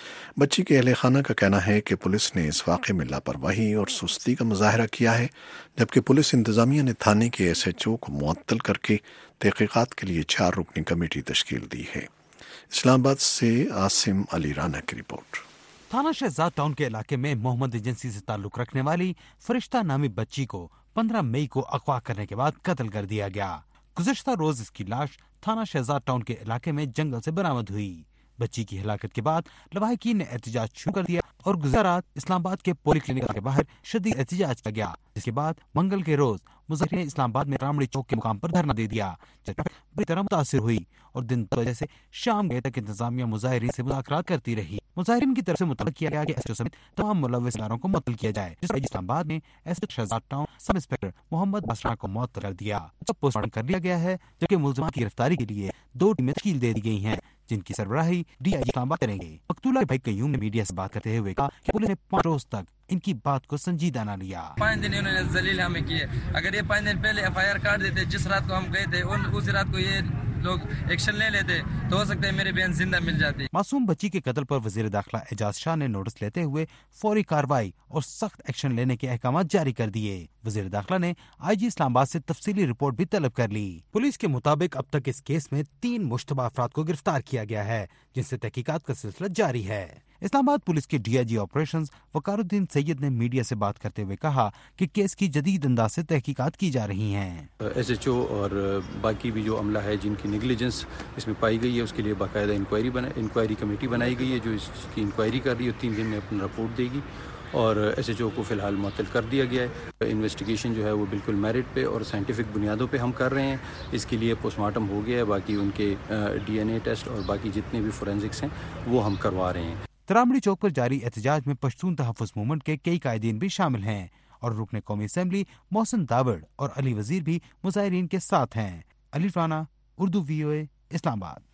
بچی کے اہل خانہ کا کہنا ہے کہ پولیس نے اس واقعے میں لاپرواہی اور سستی کا مظاہرہ کیا ہے، جبکہ پولیس انتظامیہ نے تھانے کے ایس ایچ او کو معطل کر کے تحقیقات کے لیے چار رکنی کمیٹی تشکیل دی ہے۔ اسلام آباد سے عاصم علی رانا کی رپورٹ۔ تھانہ شہزاد ٹاؤن کے علاقے میں محمد ایجنسی سے تعلق رکھنے والی فرشتہ نامی بچی کو پندرہ مئی کو اغوا کرنے کے بعد قتل کر دیا گیا۔ گزشتہ روز اس کی لاش تھانہ شہزاد ٹاؤن کے علاقے میں جنگل سے برآمد ہوئی۔ بچی کی ہلاکت کے بعد لواحقین نے احتجاج شروع کر دیا اور گزشتہ رات اسلام آباد کے پولی کلینک کے باہر شدید احتجاج کیا گیا، جس کے بعد منگل کے روز مظاہرین نے اسلام آباد میں رامڑی چوک کے مقام پر دھرنا دے دیا، جس پر بری طرح متاثر ہوئی اور دن کی وجہ سے شام گئے تک انتظامیہ مظاہرین سے مذاکرات کرتی رہی۔ مظاہرین کی طرف سے مطالبہ کیا گیا کہ ایس ایچ او سمیت تمام ملوث اداروں کو معطل کیا جائے، جس پر اسلام آباد میں S H O Shahzad town sub inspector Muhammad Basra کو معطل کر دیا۔ سب پوسٹ مارٹم کر لیا گیا ہے، جبکہ ملزمان کی گرفتاری کے لیے دو ٹیمیں تشکیل دے دی گئی ہیں، جن کی سربراہی ڈی آئی جی اسلام آباد کریں گے۔ مقتولہ بھائی قیوم نے میڈیا سے بات کرتے ہوئے کہا کہ پولیس نے پانچ روز تک ان کی بات کو سنجیدہ نہ لیا۔ پانچ دن انہوں نے ذلیل ہمیں کیے، اگر یہ پانچ دن پہلے ایف آئی آر کاٹ دیتے جس رات کو ہم گئے تھے اور اسی رات کو یہ لوگ ایکشن لے لیتے تو ہو سکتا ہے میری بہن زندہ مل جاتی۔ معصوم بچی کے قتل پر وزیر داخلہ اعجاز شاہ نے نوٹس لیتے ہوئے فوری کارروائی اور سخت ایکشن لینے کے احکامات جاری کر دیے۔ وزیر داخلہ نے آئی جی اسلام آباد سے تفصیلی رپورٹ بھی طلب کر لی۔ پولیس کے مطابق اب تک اس کیس میں تین مشتبہ افراد کو گرفتار کیا گیا ہے، جن سے تحقیقات کا سلسلہ جاری ہے۔ اسلام آباد پولیس کے ڈی آئی جی آپریشنز وقار الدین سید نے میڈیا سے بات کرتے ہوئے کہا کہ کیس کی جدید انداز سے تحقیقات کی جا رہی ہیں۔ ایس ایچ او اور باقی بھی جو عملہ ہے جن کی نیگلیجنس اس میں پائی گئی ہے، اس کے لیے باقاعدہ انکوائری بنا انکوائری کمیٹی بنائی گئی ہے جو اس کی انکوائری کر رہی ہے، تین دن میں اپنا رپورٹ دے گی، اور ایس ایچ او کو فی الحال معطل کر دیا گیا ہے۔ انویسٹیگیشن جو ہے وہ بالکل میرٹ پہ اور سائنٹیفک بنیادوں پہ ہم کر رہے ہیں، اس کے لیے پوسٹ مارٹم ہو گیا ہے، باقی ان کے ڈی این اے ٹیسٹ اور باقی جتنے بھی فورینزکس ہیں وہ ہم کروا رہے ہیں۔ ترامڑی چوک پر جاری احتجاج میں پشتون تحفظ موومنٹ کے کئی قائدین بھی شامل ہیں اور رکن قومی اسمبلی محسن داوڑ اور علی وزیر بھی مظاہرین کے ساتھ ہیں۔ علی رانا، اردو وی او اے، اسلام آباد۔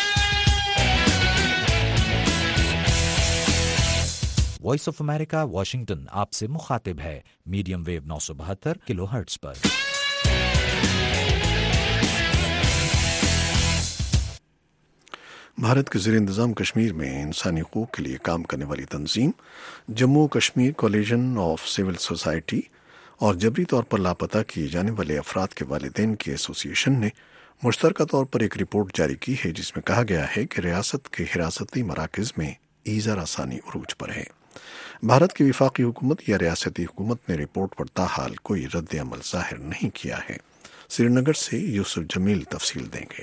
وائس آف امریکہ واشنگٹن آپ سے مخاطب ہے میڈیم ویو نو سو بہتر کلو ہرٹز پر۔ بھارت کے زیر انتظام کشمیر میں انسانی حقوق کے لیے کام کرنے والی تنظیم Jammu Kashmir coalition of civil society اور جبری طور پر لاپتہ کیے جانے والے افراد کے والدین کی ایسوسی ایشن نے مشترکہ طور پر ایک رپورٹ جاری کی ہے، جس میں کہا گیا ہے کہ ریاست کے حراستی مراکز میں ایذا رسانی عروج پر ہے۔ بھارت کی وفاقی حکومت یا ریاستی حکومت نے رپورٹ پر تاحال کوئی رد عمل ظاہر نہیں کیا ہے۔ سری نگر سے یوسف جمیل تفصیل دیں گے۔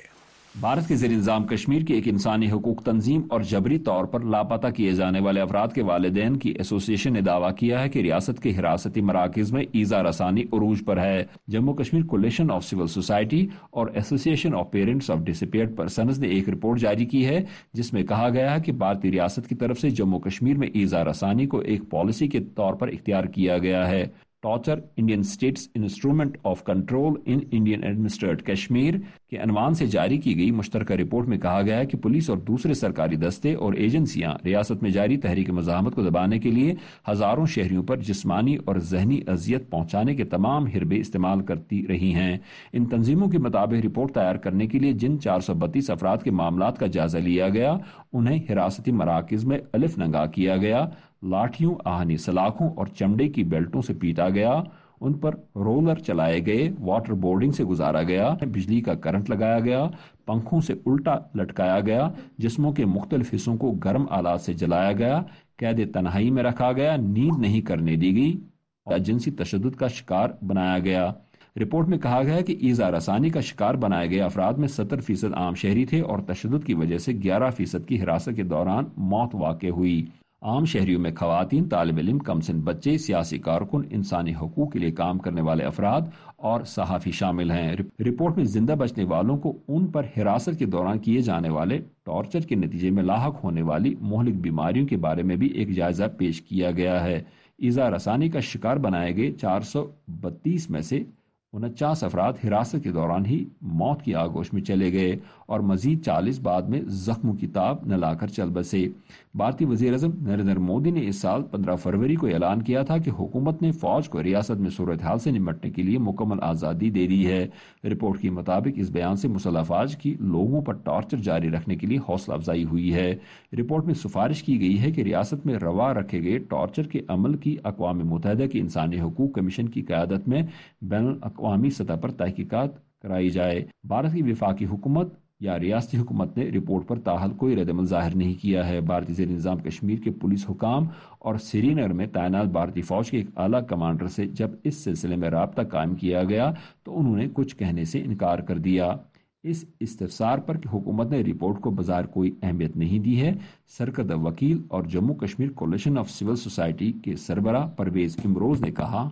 بھارت کے زیر انتظام کشمیر کی ایک انسانی حقوق تنظیم اور جبری طور پر لاپتہ کیے جانے والے افراد کے والدین کی ایسوسی ایشن نے دعویٰ کیا ہے کہ ریاست کے حراستی مراکز میں ایذا رسانی عروج پر ہے۔ Jammu Kashmir coalition of civil society اور association of parents of disappeared persons نے ایک رپورٹ جاری کی ہے جس میں کہا گیا ہے کہ بھارتی ریاست کی طرف سے جموں کشمیر میں ایذا رسانی کو ایک پالیسی کے طور پر اختیار کیا گیا ہے۔ Torture Indian state's instrument of control in Indian administered Kashmir کے عنوان سے جاری کی گئی مشترکہ رپورٹ میں کہا گیا ہے کہ پولیس اور دوسرے سرکاری دستے اور ایجنسیاں ریاست میں جاری تحریک مزاحمت کو دبانے کے لیے ہزاروں شہریوں پر جسمانی اور ذہنی اذیت پہنچانے کے تمام حربے استعمال کرتی رہی ہیں۔ ان تنظیموں کے مطابق رپورٹ تیار کرنے کے لیے جن چار سو بتیس افراد کے معاملات کا جائزہ لیا گیا انہیں حراستی مراکز میں الف ننگا کیا گیا، لاٹھیوں، آہنی سلاخوں اور چمڑے کی بیلٹوں سے پیٹا گیا، ان پر رولر چلائے گئے، واٹر بورڈنگ سے گزارا گیا، بجلی کا کرنٹ لگایا گیا، پنکھوں سے الٹا لٹکایا گیا، جسموں کے مختلف حصوں کو گرم آلات سے جلایا گیا، قید تنہائی میں رکھا گیا، نیند نہیں کرنے دی گئی اور جنسی تشدد کا شکار بنایا گیا۔ رپورٹ میں کہا گیا کہ ایذا رسانی کا شکار بنائے گئے افراد میں ستر فیصد عام شہری تھے اور تشدد کی وجہ سے گیارہ فیصد کی حراست کے دوران موت واقع ہوئی۔ عام شہریوں میں خواتین، طالب علم، کم سن بچے، سیاسی کارکن، انسانی حقوق کے لیے کام کرنے والے افراد اور صحافی شامل ہیں۔ رپورٹ میں زندہ بچنے والوں کو ان پر حراست کے دوران کیے جانے والے ٹارچر کے نتیجے میں لاحق ہونے والی مہلک بیماریوں کے بارے میں بھی ایک جائزہ پیش کیا گیا ہے۔ ایذا رسانی کا شکار بنائے گئے چار سو بتیس میں سے انچاس افراد حراست کے دوران ہی موت کی آگوش میں چلے گئے اور مزید چالیس بعد میں زخموں کی تاب نہ لا کر چل بسے۔ بھارتی وزیر اعظم نریندر مودی نے اس سال پندرہ فروری کو اعلان کیا تھا کہ حکومت نے فوج کو ریاست میں صورتحال سے نمٹنے کے لیے مکمل آزادی دے دی ہے۔ رپورٹ کے مطابق اس بیان سے مسلح افواج کی لوگوں پر ٹارچر جاری رکھنے کے لیے حوصلہ افزائی ہوئی ہے۔ رپورٹ میں سفارش کی گئی ہے کہ ریاست میں روا رکھے گئے ٹارچر کے عمل کی اقوام متحدہ کے انسانی حقوق کمیشن کی قیادت میں بین الاقوامی سطح پر تحقیقات کرائی جائے۔ بھارت کی وفاقی حکومت یا ریاستی حکومت نے رپورٹ پر تاحال کوئی رد عمل ظاہر نہیں کیا ہے۔ بھارتی زیر انتظام کشمیر کے پولیس حکام اور سری نگر میں تعینات بھارتی فوج کے ایک اعلیٰ کمانڈر سے جب اس سلسلے میں رابطہ قائم کیا گیا تو انہوں نے کچھ کہنے سے انکار کر دیا۔ اس استفسار پر کہ حکومت نے رپورٹ کو بظاہر کوئی اہمیت نہیں دی ہے، سرکردہ وکیل اور Jammu Kashmir coalition of civil society کے سربراہ پرویز امروز نے کہا،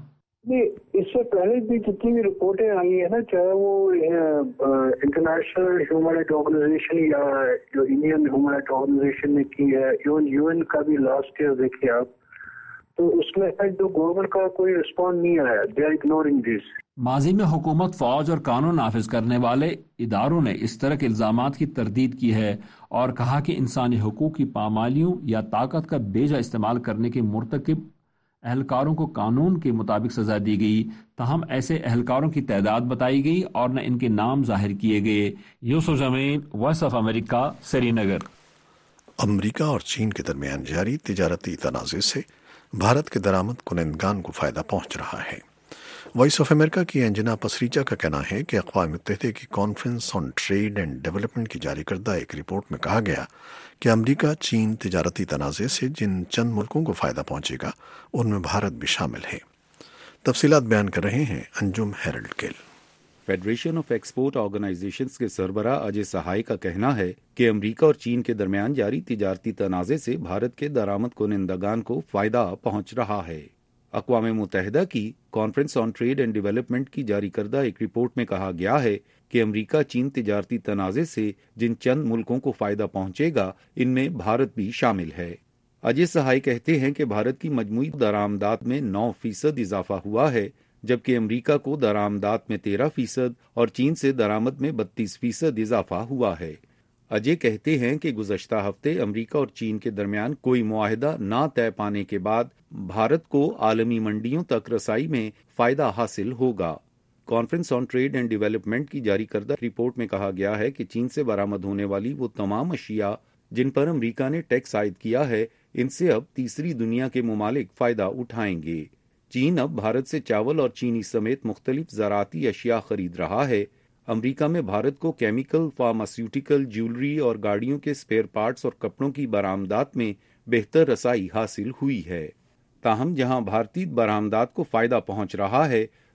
اس سے پہلے بھی جتنی بھی رپورٹیں آئی ہیں نا، چاہے وہ انٹرنیشنل ہیومن رائٹ آرگنائزیشن یا جو انڈین ہیومن رائٹ آرگنائزیشن نے کی ہے، ایون یو این کا بھی لاسٹ ایئر دیکھیے آپ، تو اس میں جو گورنمنٹ کا کوئی رسپانس نہیں آیا، دے آر اگنورنگ دس۔ ماضی میں حکومت، فوج اور قانون نافذ کرنے والے اداروں نے اس طرح کے الزامات کی تردید کی ہے اور کہا کہ انسانی حقوق کی پامالیوں یا طاقت کا بیجا استعمال کرنے کے مرتکب اہلکاروں کو قانون کے مطابق سزا دی گئی، تاہم ایسے اہلکاروں کی تعداد بتائی گئی اور نہ ان کے نام ظاہر کیے گئے۔ یوسف زمین، voice of America, Srinagar. امریکہ اور چین کے درمیان جاری تجارتی تنازع سے بھارت کے درآمد کنندگان کو فائدہ پہنچ رہا ہے۔ وائس آف امریکہ کی انجنا پسریچا کا کہنا ہے کہ اقوام متحدہ کی conference on trade and development کی جاری کردہ ایک رپورٹ میں کہا گیا کہ امریکہ چین تجارتی تنازع سے جن چند ملکوں کو فائدہ پہنچے گا ان میں بھارت بھی شامل ہے۔ تفصیلات بیان کر رہے ہیں Anjum Harold Gill. Federation of export organisations کے سربراہ اجے سہائی کا کہنا ہے کہ امریکہ اور چین کے درمیان جاری تجارتی تنازع سے بھارت کے درآمد کنندگان کو فائدہ پہنچ رہا ہے۔ اقوام متحدہ کی conference on trade and development کی جاری کردہ ایک رپورٹ میں کہا گیا ہے کہ امریکہ چین تجارتی تنازع سے جن چند ملکوں کو فائدہ پہنچے گا ان میں بھارت بھی شامل ہے۔ اجے سہائی کہتے ہیں کہ بھارت کی مجموعی درآمدات میں نو فیصد اضافہ ہوا ہے، جبکہ امریکہ کو درآمدات میں تیرہ فیصد اور چین سے درآمد میں بتیس فیصد اضافہ ہوا ہے۔ اجے کہتے ہیں کہ گزشتہ ہفتے امریکہ اور چین کے درمیان کوئی معاہدہ نہ طے پانے کے بعد بھارت کو عالمی منڈیوں تک رسائی میں فائدہ حاصل ہوگا۔ Conference on trade and development کی جاری کردہ رپورٹ میں کہا گیا ہے کہ چین سے برآمد ہونے والی وہ تمام اشیاء جن پر امریکہ نے ٹیکس عائد کیا ہے، ان سے اب تیسری دنیا کے ممالک فائدہ اٹھائیں گے۔ چین اب بھارت سے چاول اور چینی سمیت مختلف زراعتی اشیاء خرید رہا ہے۔ امریکہ میں بھارت کو کیمیکل، فارماسیوٹیکل، جیولری اور گاڑیوں کے سپیئر پارٹس اور کپڑوں کی برآمدات میں بہتر رسائی حاصل ہوئی ہے۔ تاہم جہاں بھارتی برآمدات کو فائدہ پہنچ رہا ہے،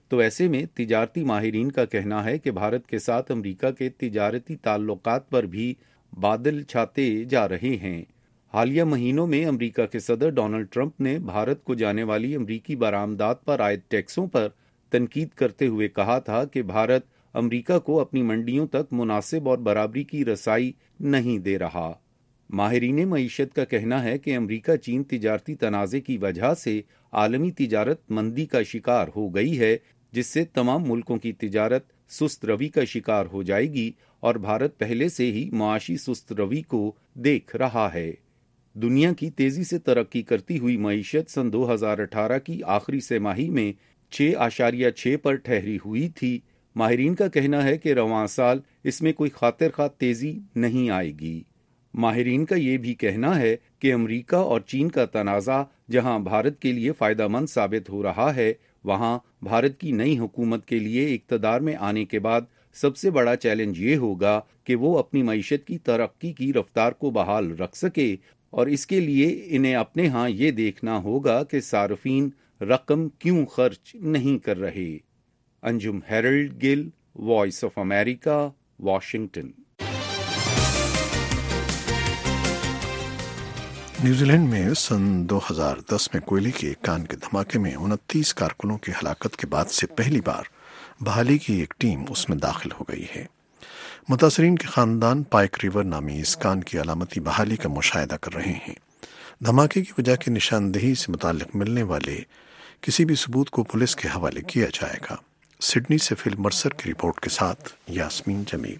تو ایسے میں تجارتی ماہرین کا کہنا ہے کہ بھارت کے ساتھ امریکہ کے تجارتی تعلقات پر بھی بادل چھاتے جا رہے ہیں۔ حالیہ مہینوں میں امریکہ کے صدر ڈونلڈ ٹرمپ نے بھارت کو جانے والی امریکی برآمدات پر عائد ٹیکسوں پر تنقید کرتے ہوئے کہا تھا کہ بھارت امریکہ کو اپنی منڈیوں تک مناسب اور برابری کی رسائی نہیں دے رہا۔ ماہرین معیشت کا کہنا ہے کہ امریکہ چین تجارتی تنازع کی وجہ سے عالمی تجارت مندی کا شکار ہو گئی ہے، جس سے تمام ملکوں کی تجارت سست روی کا شکار ہو جائے گی اور بھارت پہلے سے ہی معاشی سست روی کو دیکھ رہا ہے۔ دنیا کی تیزی سے ترقی کرتی ہوئی معیشت سن دو ہزار اٹھارہ کی آخری سہ ماہی میں چھ اشاریہ چھ پر ٹھہری ہوئی تھی۔ ماہرین کا کہنا ہے کہ رواں سال اس میں کوئی خاطر خواہ تیزی نہیں آئے گی۔ ماہرین کا یہ بھی کہنا ہے کہ امریکہ اور چین کا تنازع جہاں بھارت کے لیے فائدہ مند ثابت ہو رہا ہے، وہاں بھارت کی نئی حکومت کے لیے اقتدار میں آنے کے بعد سب سے بڑا چیلنج یہ ہوگا کہ وہ اپنی معیشت کی ترقی کی رفتار کو بحال رکھ سکے، اور اس کے لیے انہیں اپنے ہاں یہ دیکھنا ہوگا کہ صارفین رقم کیوں خرچ نہیں کر رہے۔ Anjum Harold Gill, voice of America, Washington. New Zealand میں سن دو ہزار دس میں کوئلے کے ایک کان کے دھماکے میں انتیس کارکنوں کی ہلاکت کے بعد سے پہلی بار بحالی کی ایک ٹیم اس میں داخل ہو گئی ہے۔ متاثرین کے خاندان پائک ریور نامی اس کان کی علامتی بحالی کا مشاہدہ کر رہے ہیں۔ دھماکے کی وجہ کی نشاندہی سے متعلق ملنے والے کسی بھی ثبوت کو پولیس کے حوالے کیا جائے گا۔ سڈنی سے فل مرسر کی رپورٹ کے ساتھ یاسمین جمیل۔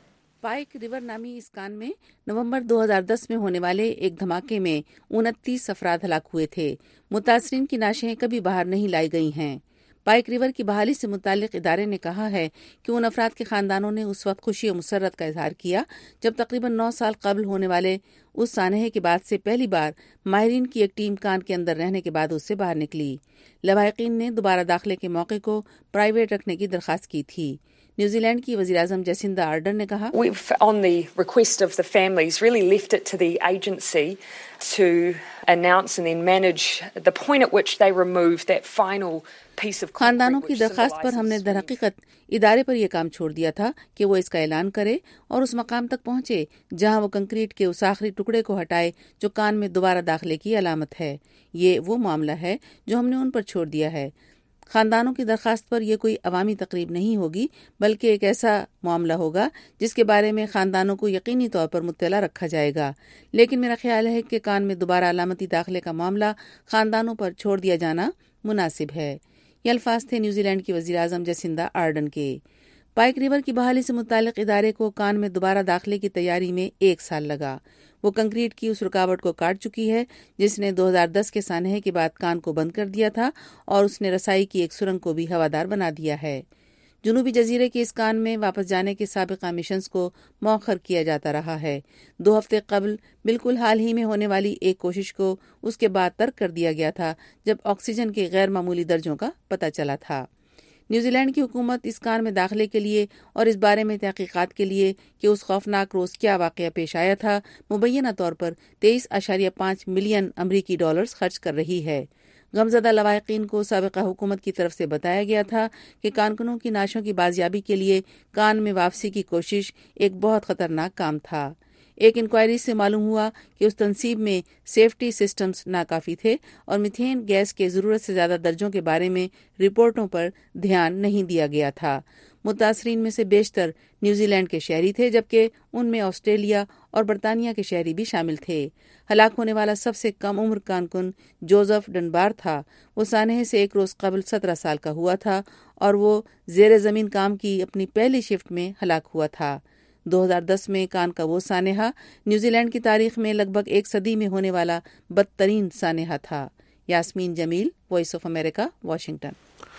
پائک ریور نامی اس کان میں نومبر دو ہزار دس میں ہونے والے ایک دھماکے میں انتیس افراد ہلاک ہوئے تھے۔ متاثرین کی نعشیں کبھی باہر نہیں لائی گئی ہیں۔ پائک ریور کی بحالی سے متعلق ادارے نے کہا ہے کہ ان افراد کے خاندانوں نے اس وقت خوشی و مسرت کا اظہار کیا جب تقریباً نو سال قبل ہونے والے اس سانحے کے بعد سے پہلی بار ماہرین کی ایک ٹیم کان کے اندر رہنے کے بعد اس سے باہر نکلی۔ لواحقین نے دوبارہ داخلے کے موقع کو پرائیویٹ رکھنے کی درخواست کی تھی۔ نیوزی لینڈ کی وزیراعظم جیسنڈا آرڈرن نے کہا، On the request of the families, really left it to the agency to announce and then manage the point at which they remove that final piece of خاندانوں کی درخواست پر ہم نے در حقیقت ادارے پر یہ کام چھوڑ دیا تھا کہ وہ اس کا اعلان کرے اور اس مقام تک پہنچے جہاں وہ کنکریٹ کے اس آخری ٹکڑے کو ہٹائے جو کان میں دوبارہ داخلے کی علامت ہے۔ یہ وہ معاملہ ہے جو ہم نے ان پر چھوڑ دیا ہے۔ خاندانوں کی درخواست پر یہ کوئی عوامی تقریب نہیں ہوگی، بلکہ ایک ایسا معاملہ ہوگا جس کے بارے میں خاندانوں کو یقینی طور پر مطلع رکھا جائے گا۔ لیکن میرا خیال ہے کہ کان میں دوبارہ علامتی داخلے کا معاملہ خاندانوں پر چھوڑ دیا جانا مناسب ہے۔ یہ الفاظ تھے نیوزی لینڈ کی وزیراعظم جیسنڈا آرڈن کے۔ پائک ریور کی بحالی سے متعلق ادارے کو کان میں دوبارہ داخلے کی تیاری میں ایک سال لگا۔ وہ کنکریٹ کی اس رکاوٹ کو کاٹ چکی ہے جس نے دو ہزار دس کے سانحے کے بعد کان کو بند کر دیا تھا، اور اس نے رسائی کی ایک سرنگ کو بھی ہوادار بنا دیا ہے۔ جنوبی جزیرے کے اس کان میں واپس جانے کے سابقہ مشنز کو مؤخر کیا جاتا رہا ہے۔ دو ہفتے قبل بالکل حال ہی میں ہونے والی ایک کوشش کو اس کے بعد ترک کر دیا گیا تھا جب آکسیجن کے غیر معمولی درجوں کا پتہ چلا تھا۔ نیوزی لینڈ کی حکومت اس کان میں داخلے کے لیے اور اس بارے میں تحقیقات کے لیے کہ اس خوفناک روز کیا واقعہ پیش آیا تھا، مبینہ طور پر تیئیس اشاریہ پانچ ملین امریکی ڈالرز خرچ کر رہی ہے۔ غمزدہ لواحقین کو سابقہ حکومت کی طرف سے بتایا گیا تھا کہ کانکنوں کی نعشوں کی بازیابی کے لیے کان میں واپسی کی کوشش ایک بہت خطرناک کام تھا۔ ایک انکوائری سے معلوم ہوا کہ اس تنصیب میں سیفٹی سسٹمز ناکافی تھے اور میتھین گیس کے ضرورت سے زیادہ درجوں کے بارے میں رپورٹوں پر دھیان نہیں دیا گیا تھا۔ متاثرین میں سے بیشتر نیوزی لینڈ کے شہری تھے، جبکہ ان میں آسٹریلیا اور برطانیہ کے شہری بھی شامل تھے۔ ہلاک ہونے والا سب سے کم عمر کانکن جوزف ڈنبار تھا۔ وہ سانحے سے ایک روز قبل سترہ سال کا ہوا تھا اور وہ زیر زمین کام کی اپنی پہلی شفٹ میں ہلاک ہوا تھا۔ دو ہزار دس میں کان کا وہ سانحہ نیوزی لینڈ کی تاریخ میں لگ بھگ ایک صدی میں ہونے والا بدترین سانحہ تھا۔ Yasmeen Jameel, voice of America, Washington.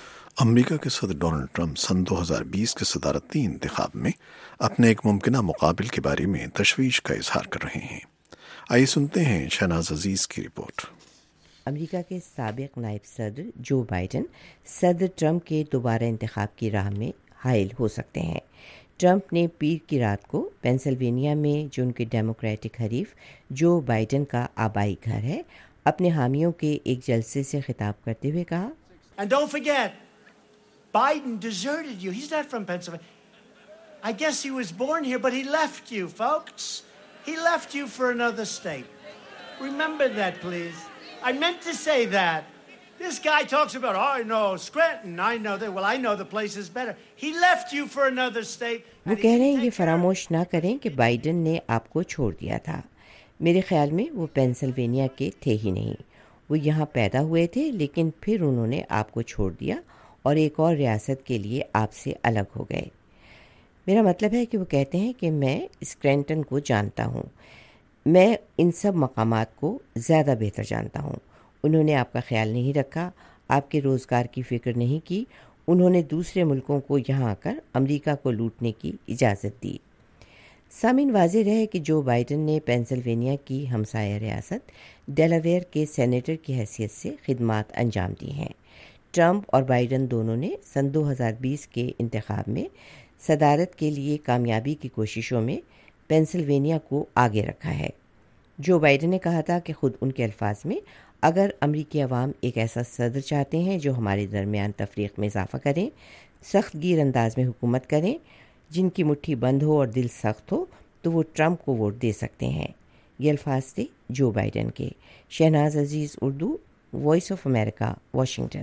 امریکہ کے صدر ڈونلڈ ٹرمپ سن دو ہزار بیس کے صدارتی انتخاب میں اپنے ایک ممکنہ مقابل کے بارے میں تشویش کا اظہار کر رہے ہیں۔ آئیے سنتے ہیں شہناز عزیز کی رپورٹ۔ امریکہ کے سابق نائب صدر جو بائیڈن صدر ٹرمپ کے دوبارہ انتخاب کی راہ میں حائل ہو سکتے ہیں۔ ٹرمپ نے پیر کی رات کو پینسلوینیا میں جو ان کے ڈیموکریٹک حریف جو بائیڈن کا آبائی گھر ہے، اپنے حامیوں کے ایک جلسے سے خطاب کرتے ہوئے کہا، And don't forget, Biden deserted you. He's not from Pennsylvania. I guess he was born here, but he left you, folks. He left you for another state. Remember that, please. I meant to say that. This guy talks about, oh, I know Scranton, I know that. Well, I know the place is better. He left you for another state. وہ کہہ رہے ہیں یہ فراموش نہ کریں کہ بائیڈن نے آپ کو چھوڑ دیا تھا. میرے خیال میں وہ پینسلوینیا کے تھے ہی نہیں. وہ یہاں پیدا ہوئے تھے لیکن پھر انہوں نے آپ کو چھوڑ دیا اور ایک اور ریاست کے لیے آپ سے الگ ہو گئے. میرا مطلب ہے کہ وہ کہتے ہیں کہ میں اسکرینٹن کو جانتا ہوں. میں ان سب مقامات کو زیادہ بہتر جانتا ہوں. انہوں نے آپ کا خیال نہیں رکھا، آپ کے روزگار کی فکر نہیں کی. انہوں نے دوسرے ملکوں کو یہاں آ کر امریکہ کو لوٹنے کی اجازت دی. سامعین، واضح رہے کہ جو بائیڈن نے پینسلوینیا کی ہمسایہ ریاست ڈیلاویئر کے سینیٹر کی حیثیت سے خدمات انجام دی ہیں. ٹرمپ اور بائیڈن دونوں نے سن دو ہزار بیس کے انتخاب میں صدارت کے لیے کامیابی کی کوششوں میں پینسلوینیا کو آگے رکھا ہے. جو بائیڈن نے کہا تھا کہ خود ان کے الفاظ میں، اگر امریکی عوام ایک ایسا صدر چاہتے ہیں جو ہمارے درمیان تفریق میں اضافہ کریں، سخت گیر انداز میں حکومت کریں، جن کی مٹھی بند ہو اور دل سخت ہو، تو وہ ٹرمپ کو ووٹ دے سکتے ہیں. یہ الفاظ تھے جو بائیڈن کے. Shahnaz Aziz, Urdu, voice of America, Washington.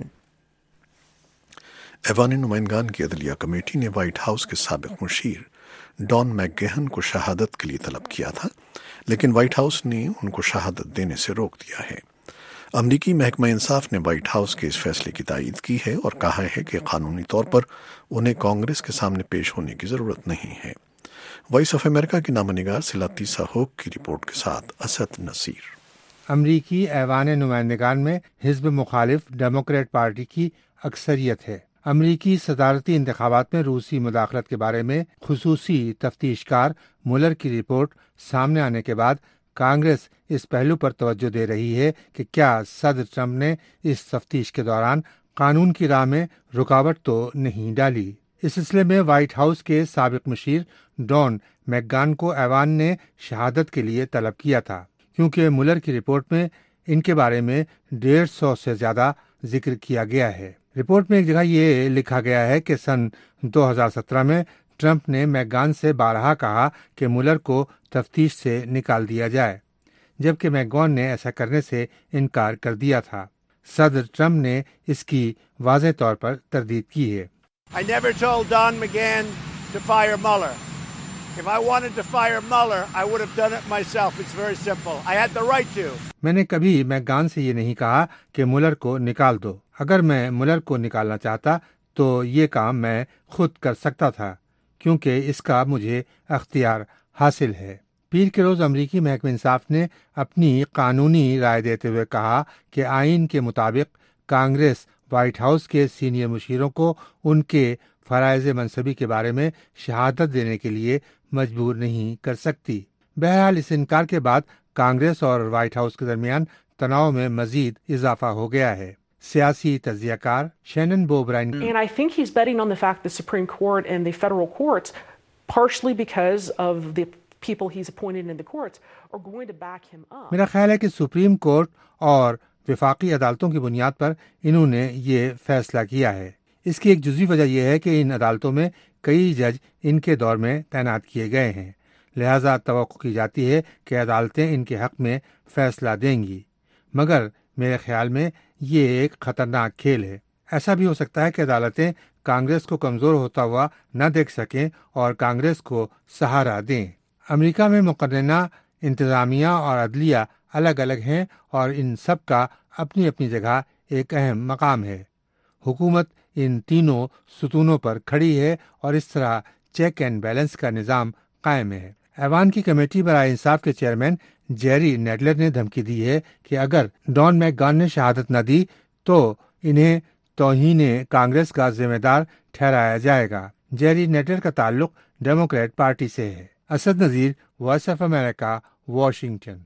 ایوان نمائندگان کی عدلیہ کمیٹی نے وائٹ ہاؤس کے سابق مشیر ڈان میک گہن کو شہادت کے لیے طلب کیا تھا، لیکن وائٹ ہاؤس نے ان کو شہادت دینے سے روک دیا ہے. امریکی محکمہ انصاف نے وائٹ ہاؤس کے اس فیصلے کی تائید کی ہے اور کہا ہے کہ قانونی طور پر انہیں کانگریس کے سامنے پیش ہونے کی ضرورت نہیں ہے. وائس آف امریکہ کی نامہ نگار سلاتیسا ہوک کی رپورٹ کے ساتھ اسد نصیر. امریکی ایوان نمائندگان میں حزب مخالف ڈیموکریٹ پارٹی کی اکثریت ہے. امریکی صدارتی انتخابات میں روسی مداخلت کے بارے میں خصوصی تفتیش کار مولر کی رپورٹ سامنے آنے کے بعد کانگریس اس پہلو پر توجہ دے رہی ہے کہ کیا صدر ٹرمپ نے اس تفتیش کے دوران قانون کی راہ میں رکاوٹ تو نہیں ڈالی. اس سلسلے میں وائٹ ہاؤس کے سابق مشیر ڈان میک گہن کو ایوان نے شہادت کے لیے طلب کیا تھا، کیونکہ مولر کی رپورٹ میں ان کے بارے میں ڈیڑھ سو سے زیادہ ذکر کیا گیا ہے. رپورٹ میں ایک جگہ یہ لکھا گیا ہے کہ سن دو ہزار سترہ میں ٹرمپ نے میک گہن سے بارہا کہا کہ مولر کو تفتیش سے نکال دیا جائے، جبکہ میک گہن نے ایسا کرنے سے انکار کر دیا تھا. صدر ٹرمپ نے اس کی واضح طور پر تردید کی ہے. I never told Don McGahn to fire Mueller. If I wanted to fire Mueller, I would have done it myself. It's very simple. I had the right to. میں نے کبھی میک گہن سے یہ نہیں کہا کہ مولر کو نکال دو. اگر میں مولر کو نکالنا چاہتا تو یہ کام میں خود کر سکتا تھا، کیونکہ اس کا مجھے اختیار حاصل ہے. پیر کے روز امریکی محکمہ انصاف نے اپنی قانونی رائے دیتے ہوئے کہا کہ آئین کے مطابق کانگریس وائٹ ہاؤس کے سینئر مشیروں کو ان کے فرائض منصبی کے بارے میں شہادت دینے کے لیے مجبور نہیں کر سکتی. بہرحال اس انکار کے بعد کانگریس اور وائٹ ہاؤس کے درمیان تناؤ میں مزید اضافہ ہو گیا ہے. سیاسی تجزیہ کار شینن بوبرائن And I think he's betting on the fact the Supreme Court and the federal courts, partially because of the people he's appointed in the courts, are going to back him up. میرا خیال ہے کہ سپریم کورٹ اور وفاقی عدالتوں کی بنیاد پر انہوں نے یہ فیصلہ کیا ہے. اس کی ایک جزوی وجہ یہ ہے کہ ان عدالتوں میں کئی جج ان کے دور میں تعینات کیے گئے ہیں، لہذا توقع کی جاتی ہے کہ عدالتیں ان کے حق میں فیصلہ دیں گی. مگر میرے خیال میں یہ ایک خطرناک کھیل ہے. ایسا بھی ہو سکتا ہے کہ عدالتیں کانگریس کو کمزور ہوتا ہوا نہ دیکھ سکیں اور کانگریس کو سہارا دیں. امریکہ میں مقننہ انتظامیہ اور عدلیہ الگ الگ ہیں اور ان سب کا اپنی اپنی جگہ ایک اہم مقام ہے. حکومت ان تینوں ستونوں پر کھڑی ہے اور اس طرح چیک اینڈ بیلنس کا نظام قائم ہے. ایوان کی کمیٹی برائے انصاف کے چیئرمین جیری نیڈلر نے دھمکی دی ہے کہ اگر ڈان میک گہن نے شہادت نہ دی تو انہیں توہین کانگریس کا ذمہ دار ٹھہرایا جائے گا. جیری نیڈلر کا تعلق ڈیموکریٹ پارٹی سے ہے. Asad Nazir, voice of America, Washington.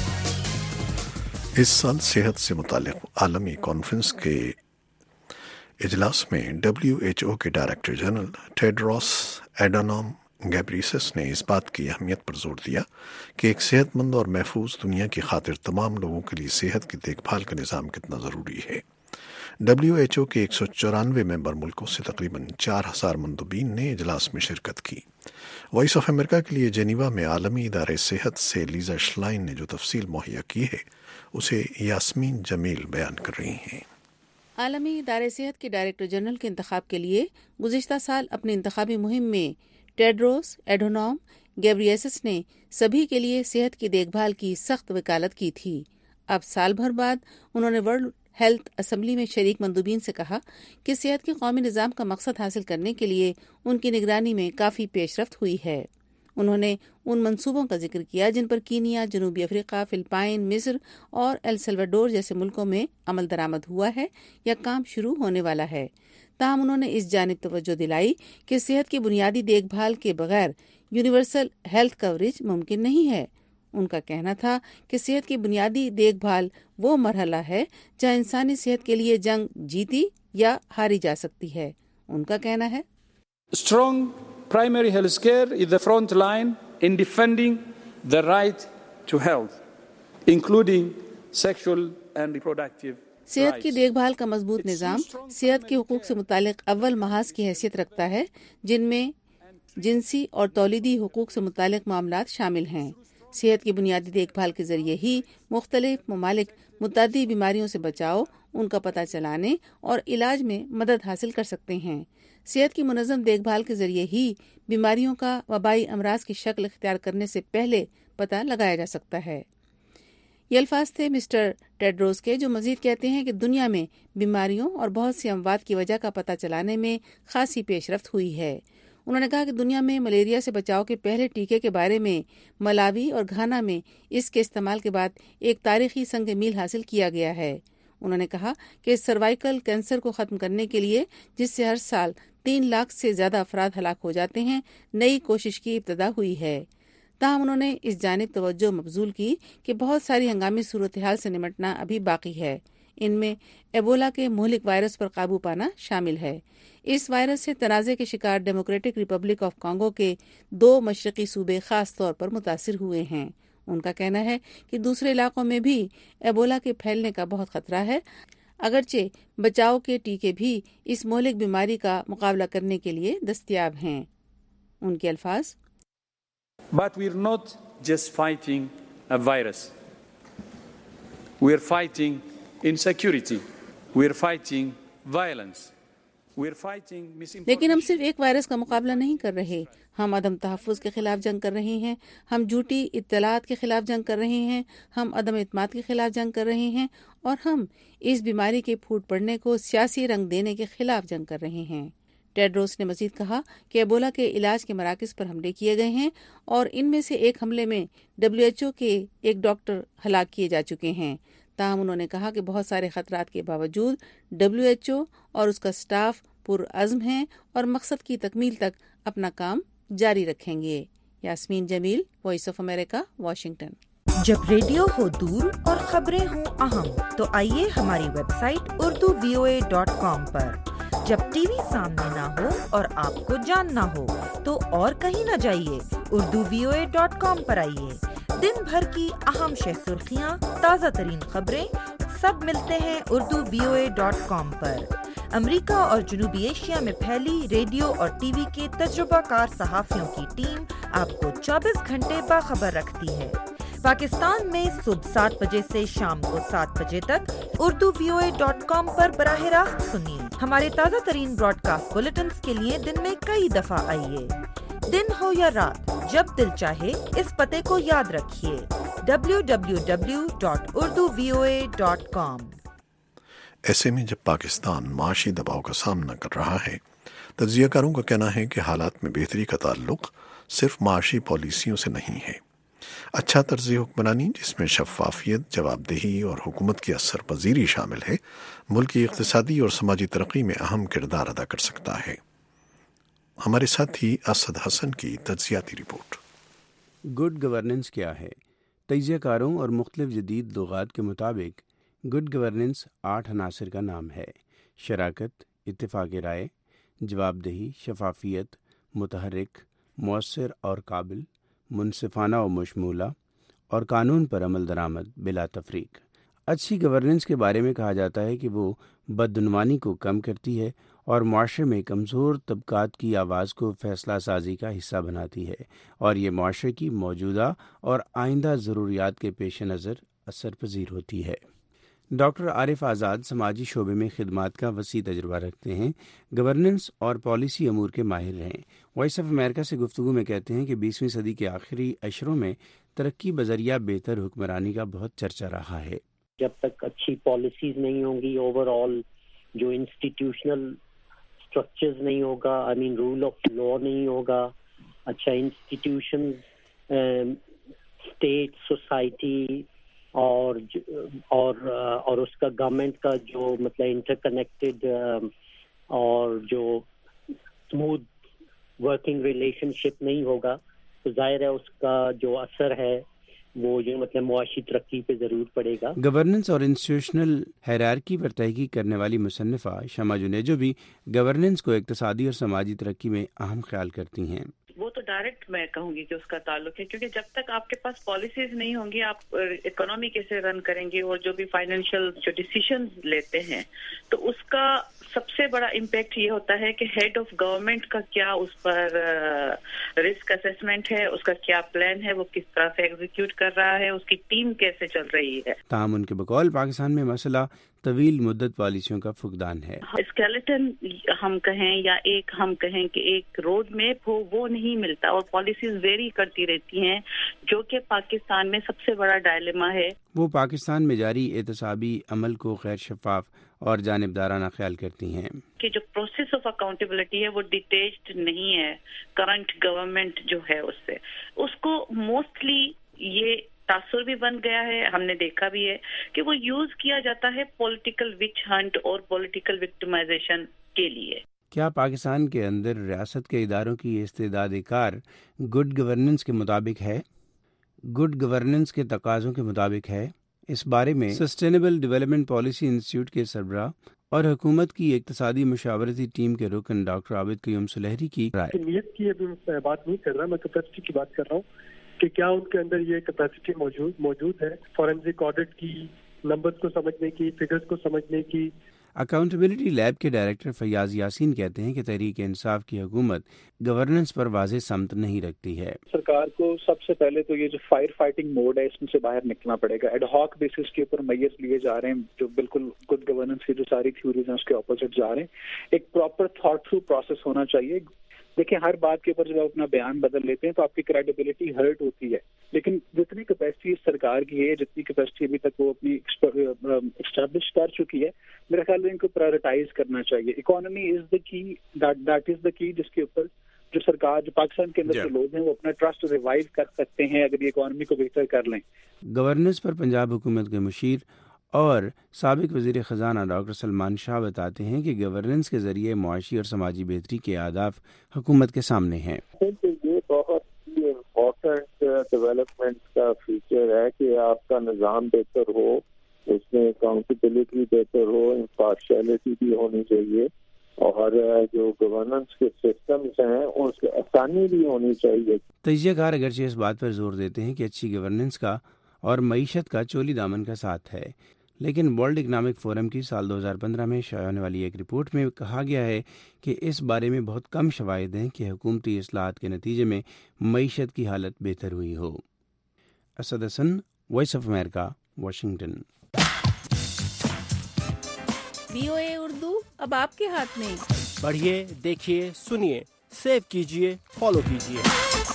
اس سال صحت سے متعلق عالمی کانفرنس کے इजलास में डब्ल्यू एच ओ के director general Tedros Adhanom Ghebreyesus ने इस बात की अहमियत पर जोर दिया कि एक सेहतमंद और महफूज दुनिया की खातिर तमाम लोगों के लिए सेहत की देखभाल का निज़ाम कितना ज़रूरी है। डब्ल्यू एच ओ के एक सौ चौरानवे मेंबर मुल्कों से तकरीबन चार हजार मंदुबीन ने इजलास में शिरकत की। वॉइस ऑफ अमेरिका के लिए जेनीवा में आलमी इदारे सेहत से लीजा श्लाइन ने जो तफसील मुहैया की है उसे यास्मीन जमील बयान कर रही हैं। आलमी इदारे सेहत के डायरेक्टर जनरल के इंतखाब के लिए गुज़िश्ता साल अपनी इंतखाबी मुहिम में टेड्रोस एडोनॉम गैब्रियसस ने सभी के लिए सेहत की देखभाल की सख्त वकालत की थी। अब साल भर बाद उन्होंने वर्ल्ड हेल्थ असम्बली में शरीक मंदूबीन से कहा कि सेहत के कौमी निज़ाम का मकसद हासिल करने के लिए उनकी निगरानी में काफ़ी पेशरफ्त हुई है। उन्होंने उन मंसूबों का जिक्र किया जिन पर कीनिया, जनूबी अफ्रीका, फिलिपाइन, मिस्र और एल सल्वाडोर जैसे मुल्कों में अमल दरामद हुआ है या काम शुरू होने वाला है। ताहम उन्होंने इस जानिब तवज्जो दिलाई कि सेहत की बुनियादी देखभाल के बगैर यूनिवर्सल हेल्थ कवरेज मुमकिन नहीं है। उनका कहना था कि सेहत की बुनियादी देखभाल वो मरहला है जहाँ इंसानी सेहत के लिए जंग जीती या हारी जा सकती है। उनका कहना है, Strong primary health care is the front line in defending the right to health, including sexual and reproductive सेहत की देखभाल का मजबूत निज़ाम सेहत के हुकूक से मुतालिक अव्वल महाज की हैसियत रखता है, जिनमें जिनसी और तौलीदी हुकूक से मुतालिक मामलात शामिल हैं। सेहत की बुनियादी देखभाल के जरिए ही मुख्तलिफ ममालिक मुतअद्दी बीमारियों से बचाव, उनका पता चलाने और इलाज में मदद हासिल कर सकते हैं। सेहत की मुनज़्ज़म देखभाल के जरिए ही बीमारियों का वबाई अमराज की शक्ल इख्तियार करने से पहले पता लगाया जा सकता है। ये अल्फाज थे मिस्टर टेड्रोस के, जो मजीद कहते हैं कि दुनिया में बीमारियों और बहुत सी अमवात की वजह का पता चलाने में खासी पेशरफ्त हुई है। उन्होंने कहा कि दुनिया में मलेरिया से बचाव के पहले टीके के बारे में मलावी और घाना में इसके इस्तेमाल के बाद एक तारीखी संग मील हासिल किया गया है। उन्होंने कहा कि सर्वाइकल कैंसर को ख़त्म करने के लिए, जिससे हर साल तीन लाख से ज़्यादा अफराद हलाक हो जाते हैं, नई कोशिश की इब्तदा हुई है। ताहम उन्होंने इस जानिब तवज्जो मबजूल की कि बहुत सारी हंगामी सूरत हाल से निमटना अभी बाकी है। इनमें एबोला के मुहलिक वायरस पर काबू पाना शामिल है। इस वायरस से तनाज़े के शिकार डेमोक्रेटिक रिपब्लिक ऑफ कांगो के दो मशरकी सूबे खास तौर पर मुतासिर हुए हैं। उनका कहना है कि दूसरे इलाकों में भी एबोला के फैलने का बहुत खतरा है, अगरचे बचाव के टीके भी इस मोहलिक बीमारी का मुकाबला करने के लिए दस्तयाब हैं। उनके अल्फाज, But we're not just fighting a virus. We're fighting insecurity. We're fighting violence. We're fighting misinformation. लेकिन हम सिर्फ एक वायरस का मुकाबला नहीं कर रहे, हम अदम तहफ़्फ़ुज़ के खिलाफ जंग कर रहे हैं, हम झूठी इत्तलात के खिलाफ जंग कर रहे हैं, हम अदम इत्माद के खिलाफ जंग कर रहे हैं और हम इस बीमारी के फूट पड़ने को सियासी रंग देने के खिलाफ जंग कर रहे हैं। टेड्रोस ने मजीद कहा कि एबोला के इलाज के मराकज़ पर हमले किए गए हैं और इनमें से एक हमले में डब्ल्यू एच ओ के एक डॉक्टर हलाक किए जा चुके हैं। ताहम उन्होंने कहा कि बहुत सारे खतरात के बावजूद डब्ल्यू एच ओ और उसका स्टाफ पुरअज़्म हैं और मकसद की तकमील तक अपना काम जारी रखेंगे। Yasmeen Jameel, voice of America, Washington. जब रेडियो हो दूर और खबरें हो अहम, तो आइए हमारी website Urdu V O A dot com पर। जब टीवी सामने ना हो और आपको जानना हो, तो और कहीं न जाइए, Urdu V O A dot com पर आइए। दिन भर की अहम शह सुर्खियाँ, ताज़ा तरीन खबरें, सब मिलते हैं Urdu V O A dot com पर। अमेरिका और जनूबी एशिया में फैली रेडियो और टीवी के तजुर्बाकार सहाफ़ियों की टीम आपको चौबीस घंटे बाखबर रखती है। पाकिस्तान में सुबह सात बजे से शाम को सात बजे तक Urdu V O A dot com पर बराह रास्त सुनिए। हमारे ताज़ा तरीन ब्रॉडकास्ट बुलेटिन्स के लिए दिन में कई दफा आइए। दिन हो या रात, जब दिल चाहे इस पते को याद रखिए, W W W dot Urdu V O A dot com. ऐसे में जब पाकिस्तान माशी दबाव का सामना कर रहा है, तज्ज़ियाकारों का कहना है कि हालात में बेहतरी का ताल्लुक सिर्फ माशी पॉलिसियों से नहीं है। अच्छा तर्ज़ हुक्मरानी जिसमें शफ़ाफियत, जवाबदेही और हुकूमत की असर पजीरी शामिल है, मुल्क की इक़्तिसादी और समाजी तरक्की में अहम किरदार अदा कर सकता है। हमारे साथी असद हसन की तज्ज़ियाती रिपोर्ट। गुड गवर्नेंस क्या है? तज्ज़ियाकारों और मुख्तलिफ जदीद लुग़ात के मुताबिक गुड गवर्नेंस आठ अनासर का नाम है: शराकत, इत्तेफाक राय, जवाबदेही, शफाफियत, मुतहर्रिक, मौसर और काबिल, मुनसिफाना और मशमूला और कानून पर अमल दरामद बिला तफरीक। अच्छी गवर्नेंस के बारे में कहा जाता है कि वो बदनुमानी को कम करती है और माशरे में कमज़ोर तबकात की आवाज़ को फ़ैसला साजी का हिस्सा बनाती है और ये माशरे की मौजूदा और आइंदा ज़रूरियात के पेश नज़र असर पजीर होती है। डॉक्टर आरिफ आज़ाद समाजी शोबे में खिदमात का वसी तजुर्बा रखते हैं, गवर्नेंस और पॉलिसी अमूर के माहिर हैं। वॉइस ऑफ अमेरिका से गुफ्तगू में कहते हैं कि बीसवीं सदी के आखिरी अशरों में तरक्की बजरिया बेहतर हुक्मरानी का बहुत चर्चा रहा है। जब तक अच्छी पॉलिसीज नहीं होंगी, ओवरऑल जो इंस्टीट्यूशनल स्ट्रक्चर्स नहीं होगा, I mean rule of law नहीं होगा, अच्छा इंस्टीट्यूशंस, स्टेट, सोसाइटी और और और उसका गवर्नमेंट का जो मतलब इंटरकनेक्टेड और जो स्मूथ वर्किंग रिलेशनशिप नहीं होगा, तो जाहिर है उसका जो असर है वो जो मतलब मुआशी तरक्की पे जरूर पड़ेगा। गवर्नेंस और इंस्टीट्यूशनल हायरार्की पर तहकीक करने वाली मुसन्निफा शमा जुनेजो भी गवर्नेंस को इक्तिसादी और समाजी तरक्की में अहम ख्याल करती हैं। वो तो डायरेक्ट मैं कहूंगी कि उसका ताल्लुक है, क्योंकि जब तक आपके पास पॉलिसीज नहीं होंगी आप इकोनॉमी कैसे रन करेंगे और जो भी फाइनेंशियल जो डिसीजन लेते हैं तो उसका सबसे बड़ा इम्पैक्ट ये होता है कि हेड ऑफ गवर्नमेंट का क्या उस पर रिस्क असेसमेंट है, उसका क्या प्लान है, वो किस तरह से एग्जीक्यूट कर रहा है, उसकी टीम कैसे चल रही है। ताहम उनके बकौल पाकिस्तान में मसला तवील मुद्दत पॉलिसियों का फुकदान है। स्केलेटन हम कहें या एक हम कहें कि एक रोड मैप हो, वो नहीं मिलता और पॉलिसीज वेरी करती रहती हैं, जो कि पाकिस्तान में सबसे बड़ा डायलेमा है। वो पाकिस्तान में जारी एहतसाबी अमल को गैर शफाफ और जानिबदाराना ख्याल करती हैं कि जो प्रोसेस ऑफ अकाउंटेबिलिटी है वो डिटेच्ड नहीं है करंट गवर्नमेंट जो है उससे, उसको मोस्टली ये तासुर भी बन गया है, हमने देखा भी है कि वो यूज किया जाता है पॉलिटिकल विच हंट और पॉलिटिकल विक्टिमाइजेशन के लिए। क्या पाकिस्तान के अंदर रियासत के इदारों की इस्तेदाद कार गुड गवर्नेंस के मुताबिक है, गुड गवर्नेंस के तकाज़ों के मुताबिक है? इस बारे में सस्टेनेबल डेवलपमेंट पॉलिसी इंस्टीट्यूट के सरबराह और हुकूमत की इक्तिसादी मुशावरती टीम के रुकन डॉक्टर आबिद क़य्यूम सुलहरी की राय। नीयत की अभी मैं बात नहीं कर रहा, मैं कैपेसिटी की बात कर रहा हूँ कि क्या उनके अंदर ये कैपेसिटी मौजूद मौजूद है फॉरेंसिक ऑडिट की, नंबर्स को समझने की, फिगर्स को समझने की। अकाउंटेबिलिटी लैब के डायरेक्टर फैयाज यासीन कहते हैं कि तहरीक इंसाफ की हुकूमत गवर्नेंस पर वाज़ेह समत नहीं रखती है। सरकार को सबसे पहले तो ये जो फायर फाइटिंग मोड है इसमें से बाहर निकलना पड़ेगा। एडहॉक बेसिस के ऊपर मैयर्स लिए जा रहे हैं जो बिल्कुल गुड गवर्नेंस की जो सारी थ्योरीज हैं उसके ऑपोजिट जा रहे हैं। एक प्रॉपर थॉट थ्रू प्रोसेस होना चाहिए। देखिए, हर बात के ऊपर जब आप अपना बयान बदल लेते हैं तो आपकी क्रेडिबिलिटी हर्ट होती है, लेकिन जितनी कैपेसिटी सरकार की है, जितनी कैपेसिटी अभी तक वो अपनी एस्टैब्लिश कर चुकी है, मेरे ख्याल में इनको प्रायोरिटाइज करना चाहिए। Economy is the key, that that is the key, जिसके ऊपर जो सरकार, जो पाकिस्तान के अंदर जो लोग हैं वो अपना ट्रस्ट रिवाइव कर सकते हैं अगर ये इकोनॉमी को बेहतर कर लें। गवर्नेंस पर पंजाब हुकूमत के मुशीर और साबिक वज़ीर ख़जाना डॉक्टर सलमान शाह बताते हैं कि गवर्नेंस के जरिए मुआशी और समाजी बेहतरी के अहदाफ हुकूमत के सामने हैं। ये बहुत ही इम्पोर्टेंट डेवलपमेंट का फीचर है कि आपका निज़ाम बेहतर हो, उसमें अकाउंटेबिलिटी बेहतर हो, इम्पार्शियलिटी भी होनी चाहिए और जो गवर्नेंस के सिस्टम्स हैं उसकी आसानी भी होनी चाहिए। तजियाकार अगरचे इस बात पर जोर देते हैं कि अच्छी गवर्नेंस का और मईशत का चोली दामन का साथ है, लेकिन वर्ल्ड इकनॉमिक फोरम की साल दो हज़ार पंद्रह में शाया होने वाली एक रिपोर्ट में कहा गया है कि इस बारे में बहुत कम शवाहिद हैं कि हुकूमती इस्लाहात के नतीजे में मईशत की हालत बेहतर हुई हो। Asad Hasan, voice of America, Washington. VOA Urdu अब आपके हाथ में। पढ़िए, देखिए, सुनिए, सेव कीजिए, फॉलो कीजिए।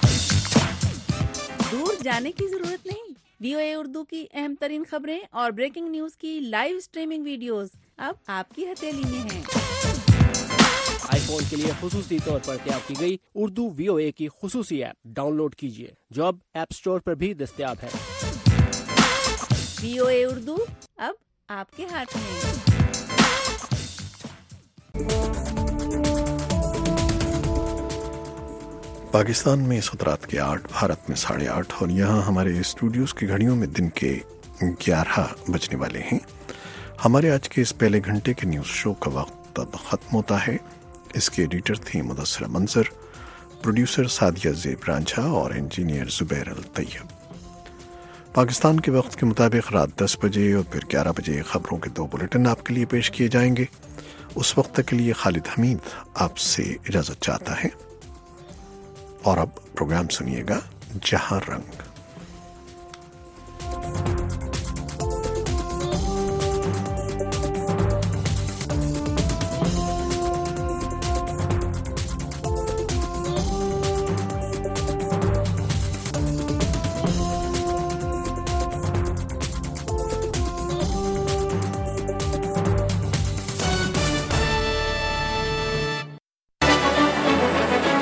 दूर जाने की जरूरत नहीं। वीओए उर्दू की अहम तरीन खबरें और ब्रेकिंग न्यूज की लाइव स्ट्रीमिंग वीडियोस अब आपकी हथेली में हैं। आईफोन के लिए खुसूसी तौर पर तैयार की गई उर्दू वीओए की खुसूसी ऐप डाउनलोड कीजिए, जो अब ऐप स्टोर पर भी दस्तयाब है। वीओए उर्दू अब आपके हाथ में। पाकिस्तान में इस रात के आठ, भारत में साढ़े आठ और यहाँ हमारे स्टूडियोज की घड़ियों में दिन के ग्यारह बजने वाले हैं। हमारे आज के इस पहले घंटे के न्यूज शो का वक्त वक्त अब ख़त्म होता है। इसके एडिटर थी मुदस्सिरा मंजर, प्रोड्यूसर सादिया ज़ेब रांझा और इंजीनियर ज़ुबैर अल तैयब। पाकिस्तान के वक्त के मुताबिक रात दस बजे और फिर ग्यारह बजे खबरों के दो बुलेटिन आपके लिए पेश किए जाएंगे। उस वक्त के लिए खालिद हमीद आपसे इजाज़त चाहता है। और अब प्रोग्राम सुनिएगा जहां रंग।